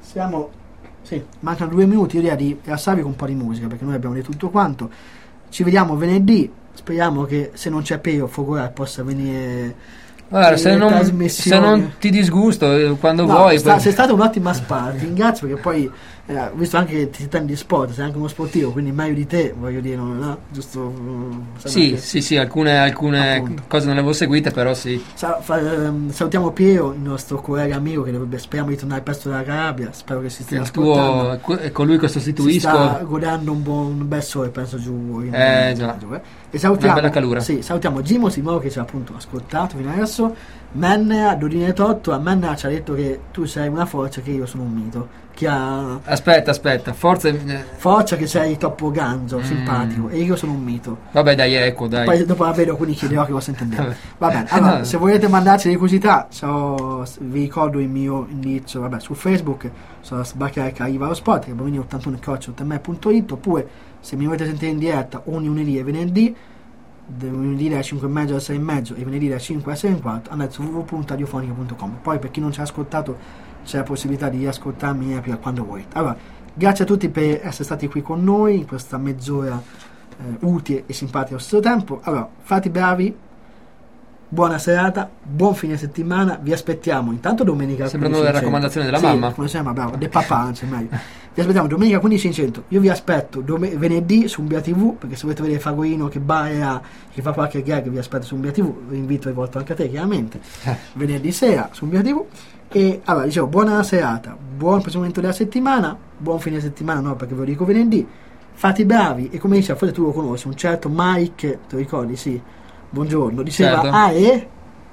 mancano 2 minuti, io direi di rilassarvi con un po' di musica, perché noi abbiamo detto tutto quanto. Ci vediamo venerdì, speriamo che se non c'è Peo Fogolà possa venire.
Guarda, se non
trasmissioni.
ti disgusto quando
No,
vuoi.
sei stata un'ottima spa, ti ringrazio, perché poi visto anche che ti tendi di sport, sei anche uno sportivo, quindi meglio di te, voglio dire, no? Giusto?
Sì, alcune
Appunto.
cose non le avevo seguite, però sì.
Salutiamo Piero, il nostro collega amico, che speriamo di tornare presto dalla Calabria, spero che si stia ascoltando.
È colui che
Si
sostituisco.
sta godendo un bel sole, penso giù.
Già.
E salutiamo,
Una bella calura.
sì, salutiamo Gimo Simone che ci ha appunto ascoltato fino adesso. Mennea, Dodine Totto. A Mennea ci ha detto che tu sei una forza, che io sono un mito. Che ha
Aspetta, forza.
forza, che sei troppo ganzo, simpatico, e io sono un mito.
Vabbè, dai, ecco, dai.
Poi dopo la vedo, quindi chiederò che cosa intendete.
Vabbè.
Va bene, allora, se volete mandarci delle curiosità, vi ricordo il mio indirizzo, su Facebook, sono Sbacchiarca Ivaro Sport, che è bovini81@hotmail.it, oppure se mi volete sentire in diretta ogni lunedì e venerdì, lunedì alle 5:30 alle 6:30 e venerdì alle 5 alle 6:15, andate su www.radiofonica.com. Poi per chi non ci ha ascoltato c'è la possibilità di ascoltarmi più quando volete. Allora, grazie a tutti per essere stati qui con noi in questa mezz'ora utile e simpatica allo stesso tempo. Allora, fate bravi, buona serata, buon fine settimana, vi aspettiamo intanto domenica.
Sembrano le raccomandazioni della
sì,
mamma.
come sembra, bravo, del papà, anzi meglio. Vi aspettiamo domenica 15:00. Io vi aspetto venerdì su Umbria TV, perché se volete vedere Fagolino che balla, che fa qualche gag, vi aspetto su Umbria TV. Vi invito rivolto anche a te, chiaramente. Venerdì sera su Umbria TV. E allora, dicevo, buona serata, buon proseguimento della settimana, buon fine settimana, no, perché ve lo dico venerdì. Fate i bravi, e come diceva, forse tu lo conosci, un certo Mike, te lo ricordi? Sì, buongiorno, diceva
certo.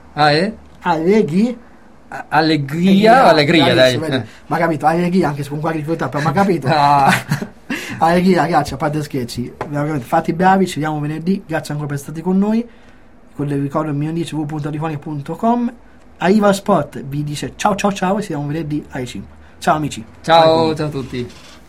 Alleghi.
Allegria, dai.
Vedi, ma capito, allegria anche se con qualche difficoltà, però ma capito. Allegria, ragazzi, a parte scherzi, veramente fate i bravi, ci vediamo venerdì, grazie ancora per essere stati con noi. Ricordo il mio indice www.radiofonica.com. Aiva Sport vi dice ciao e ci vediamo venerdì alle 5. Ciao amici.
Ciao a tutti.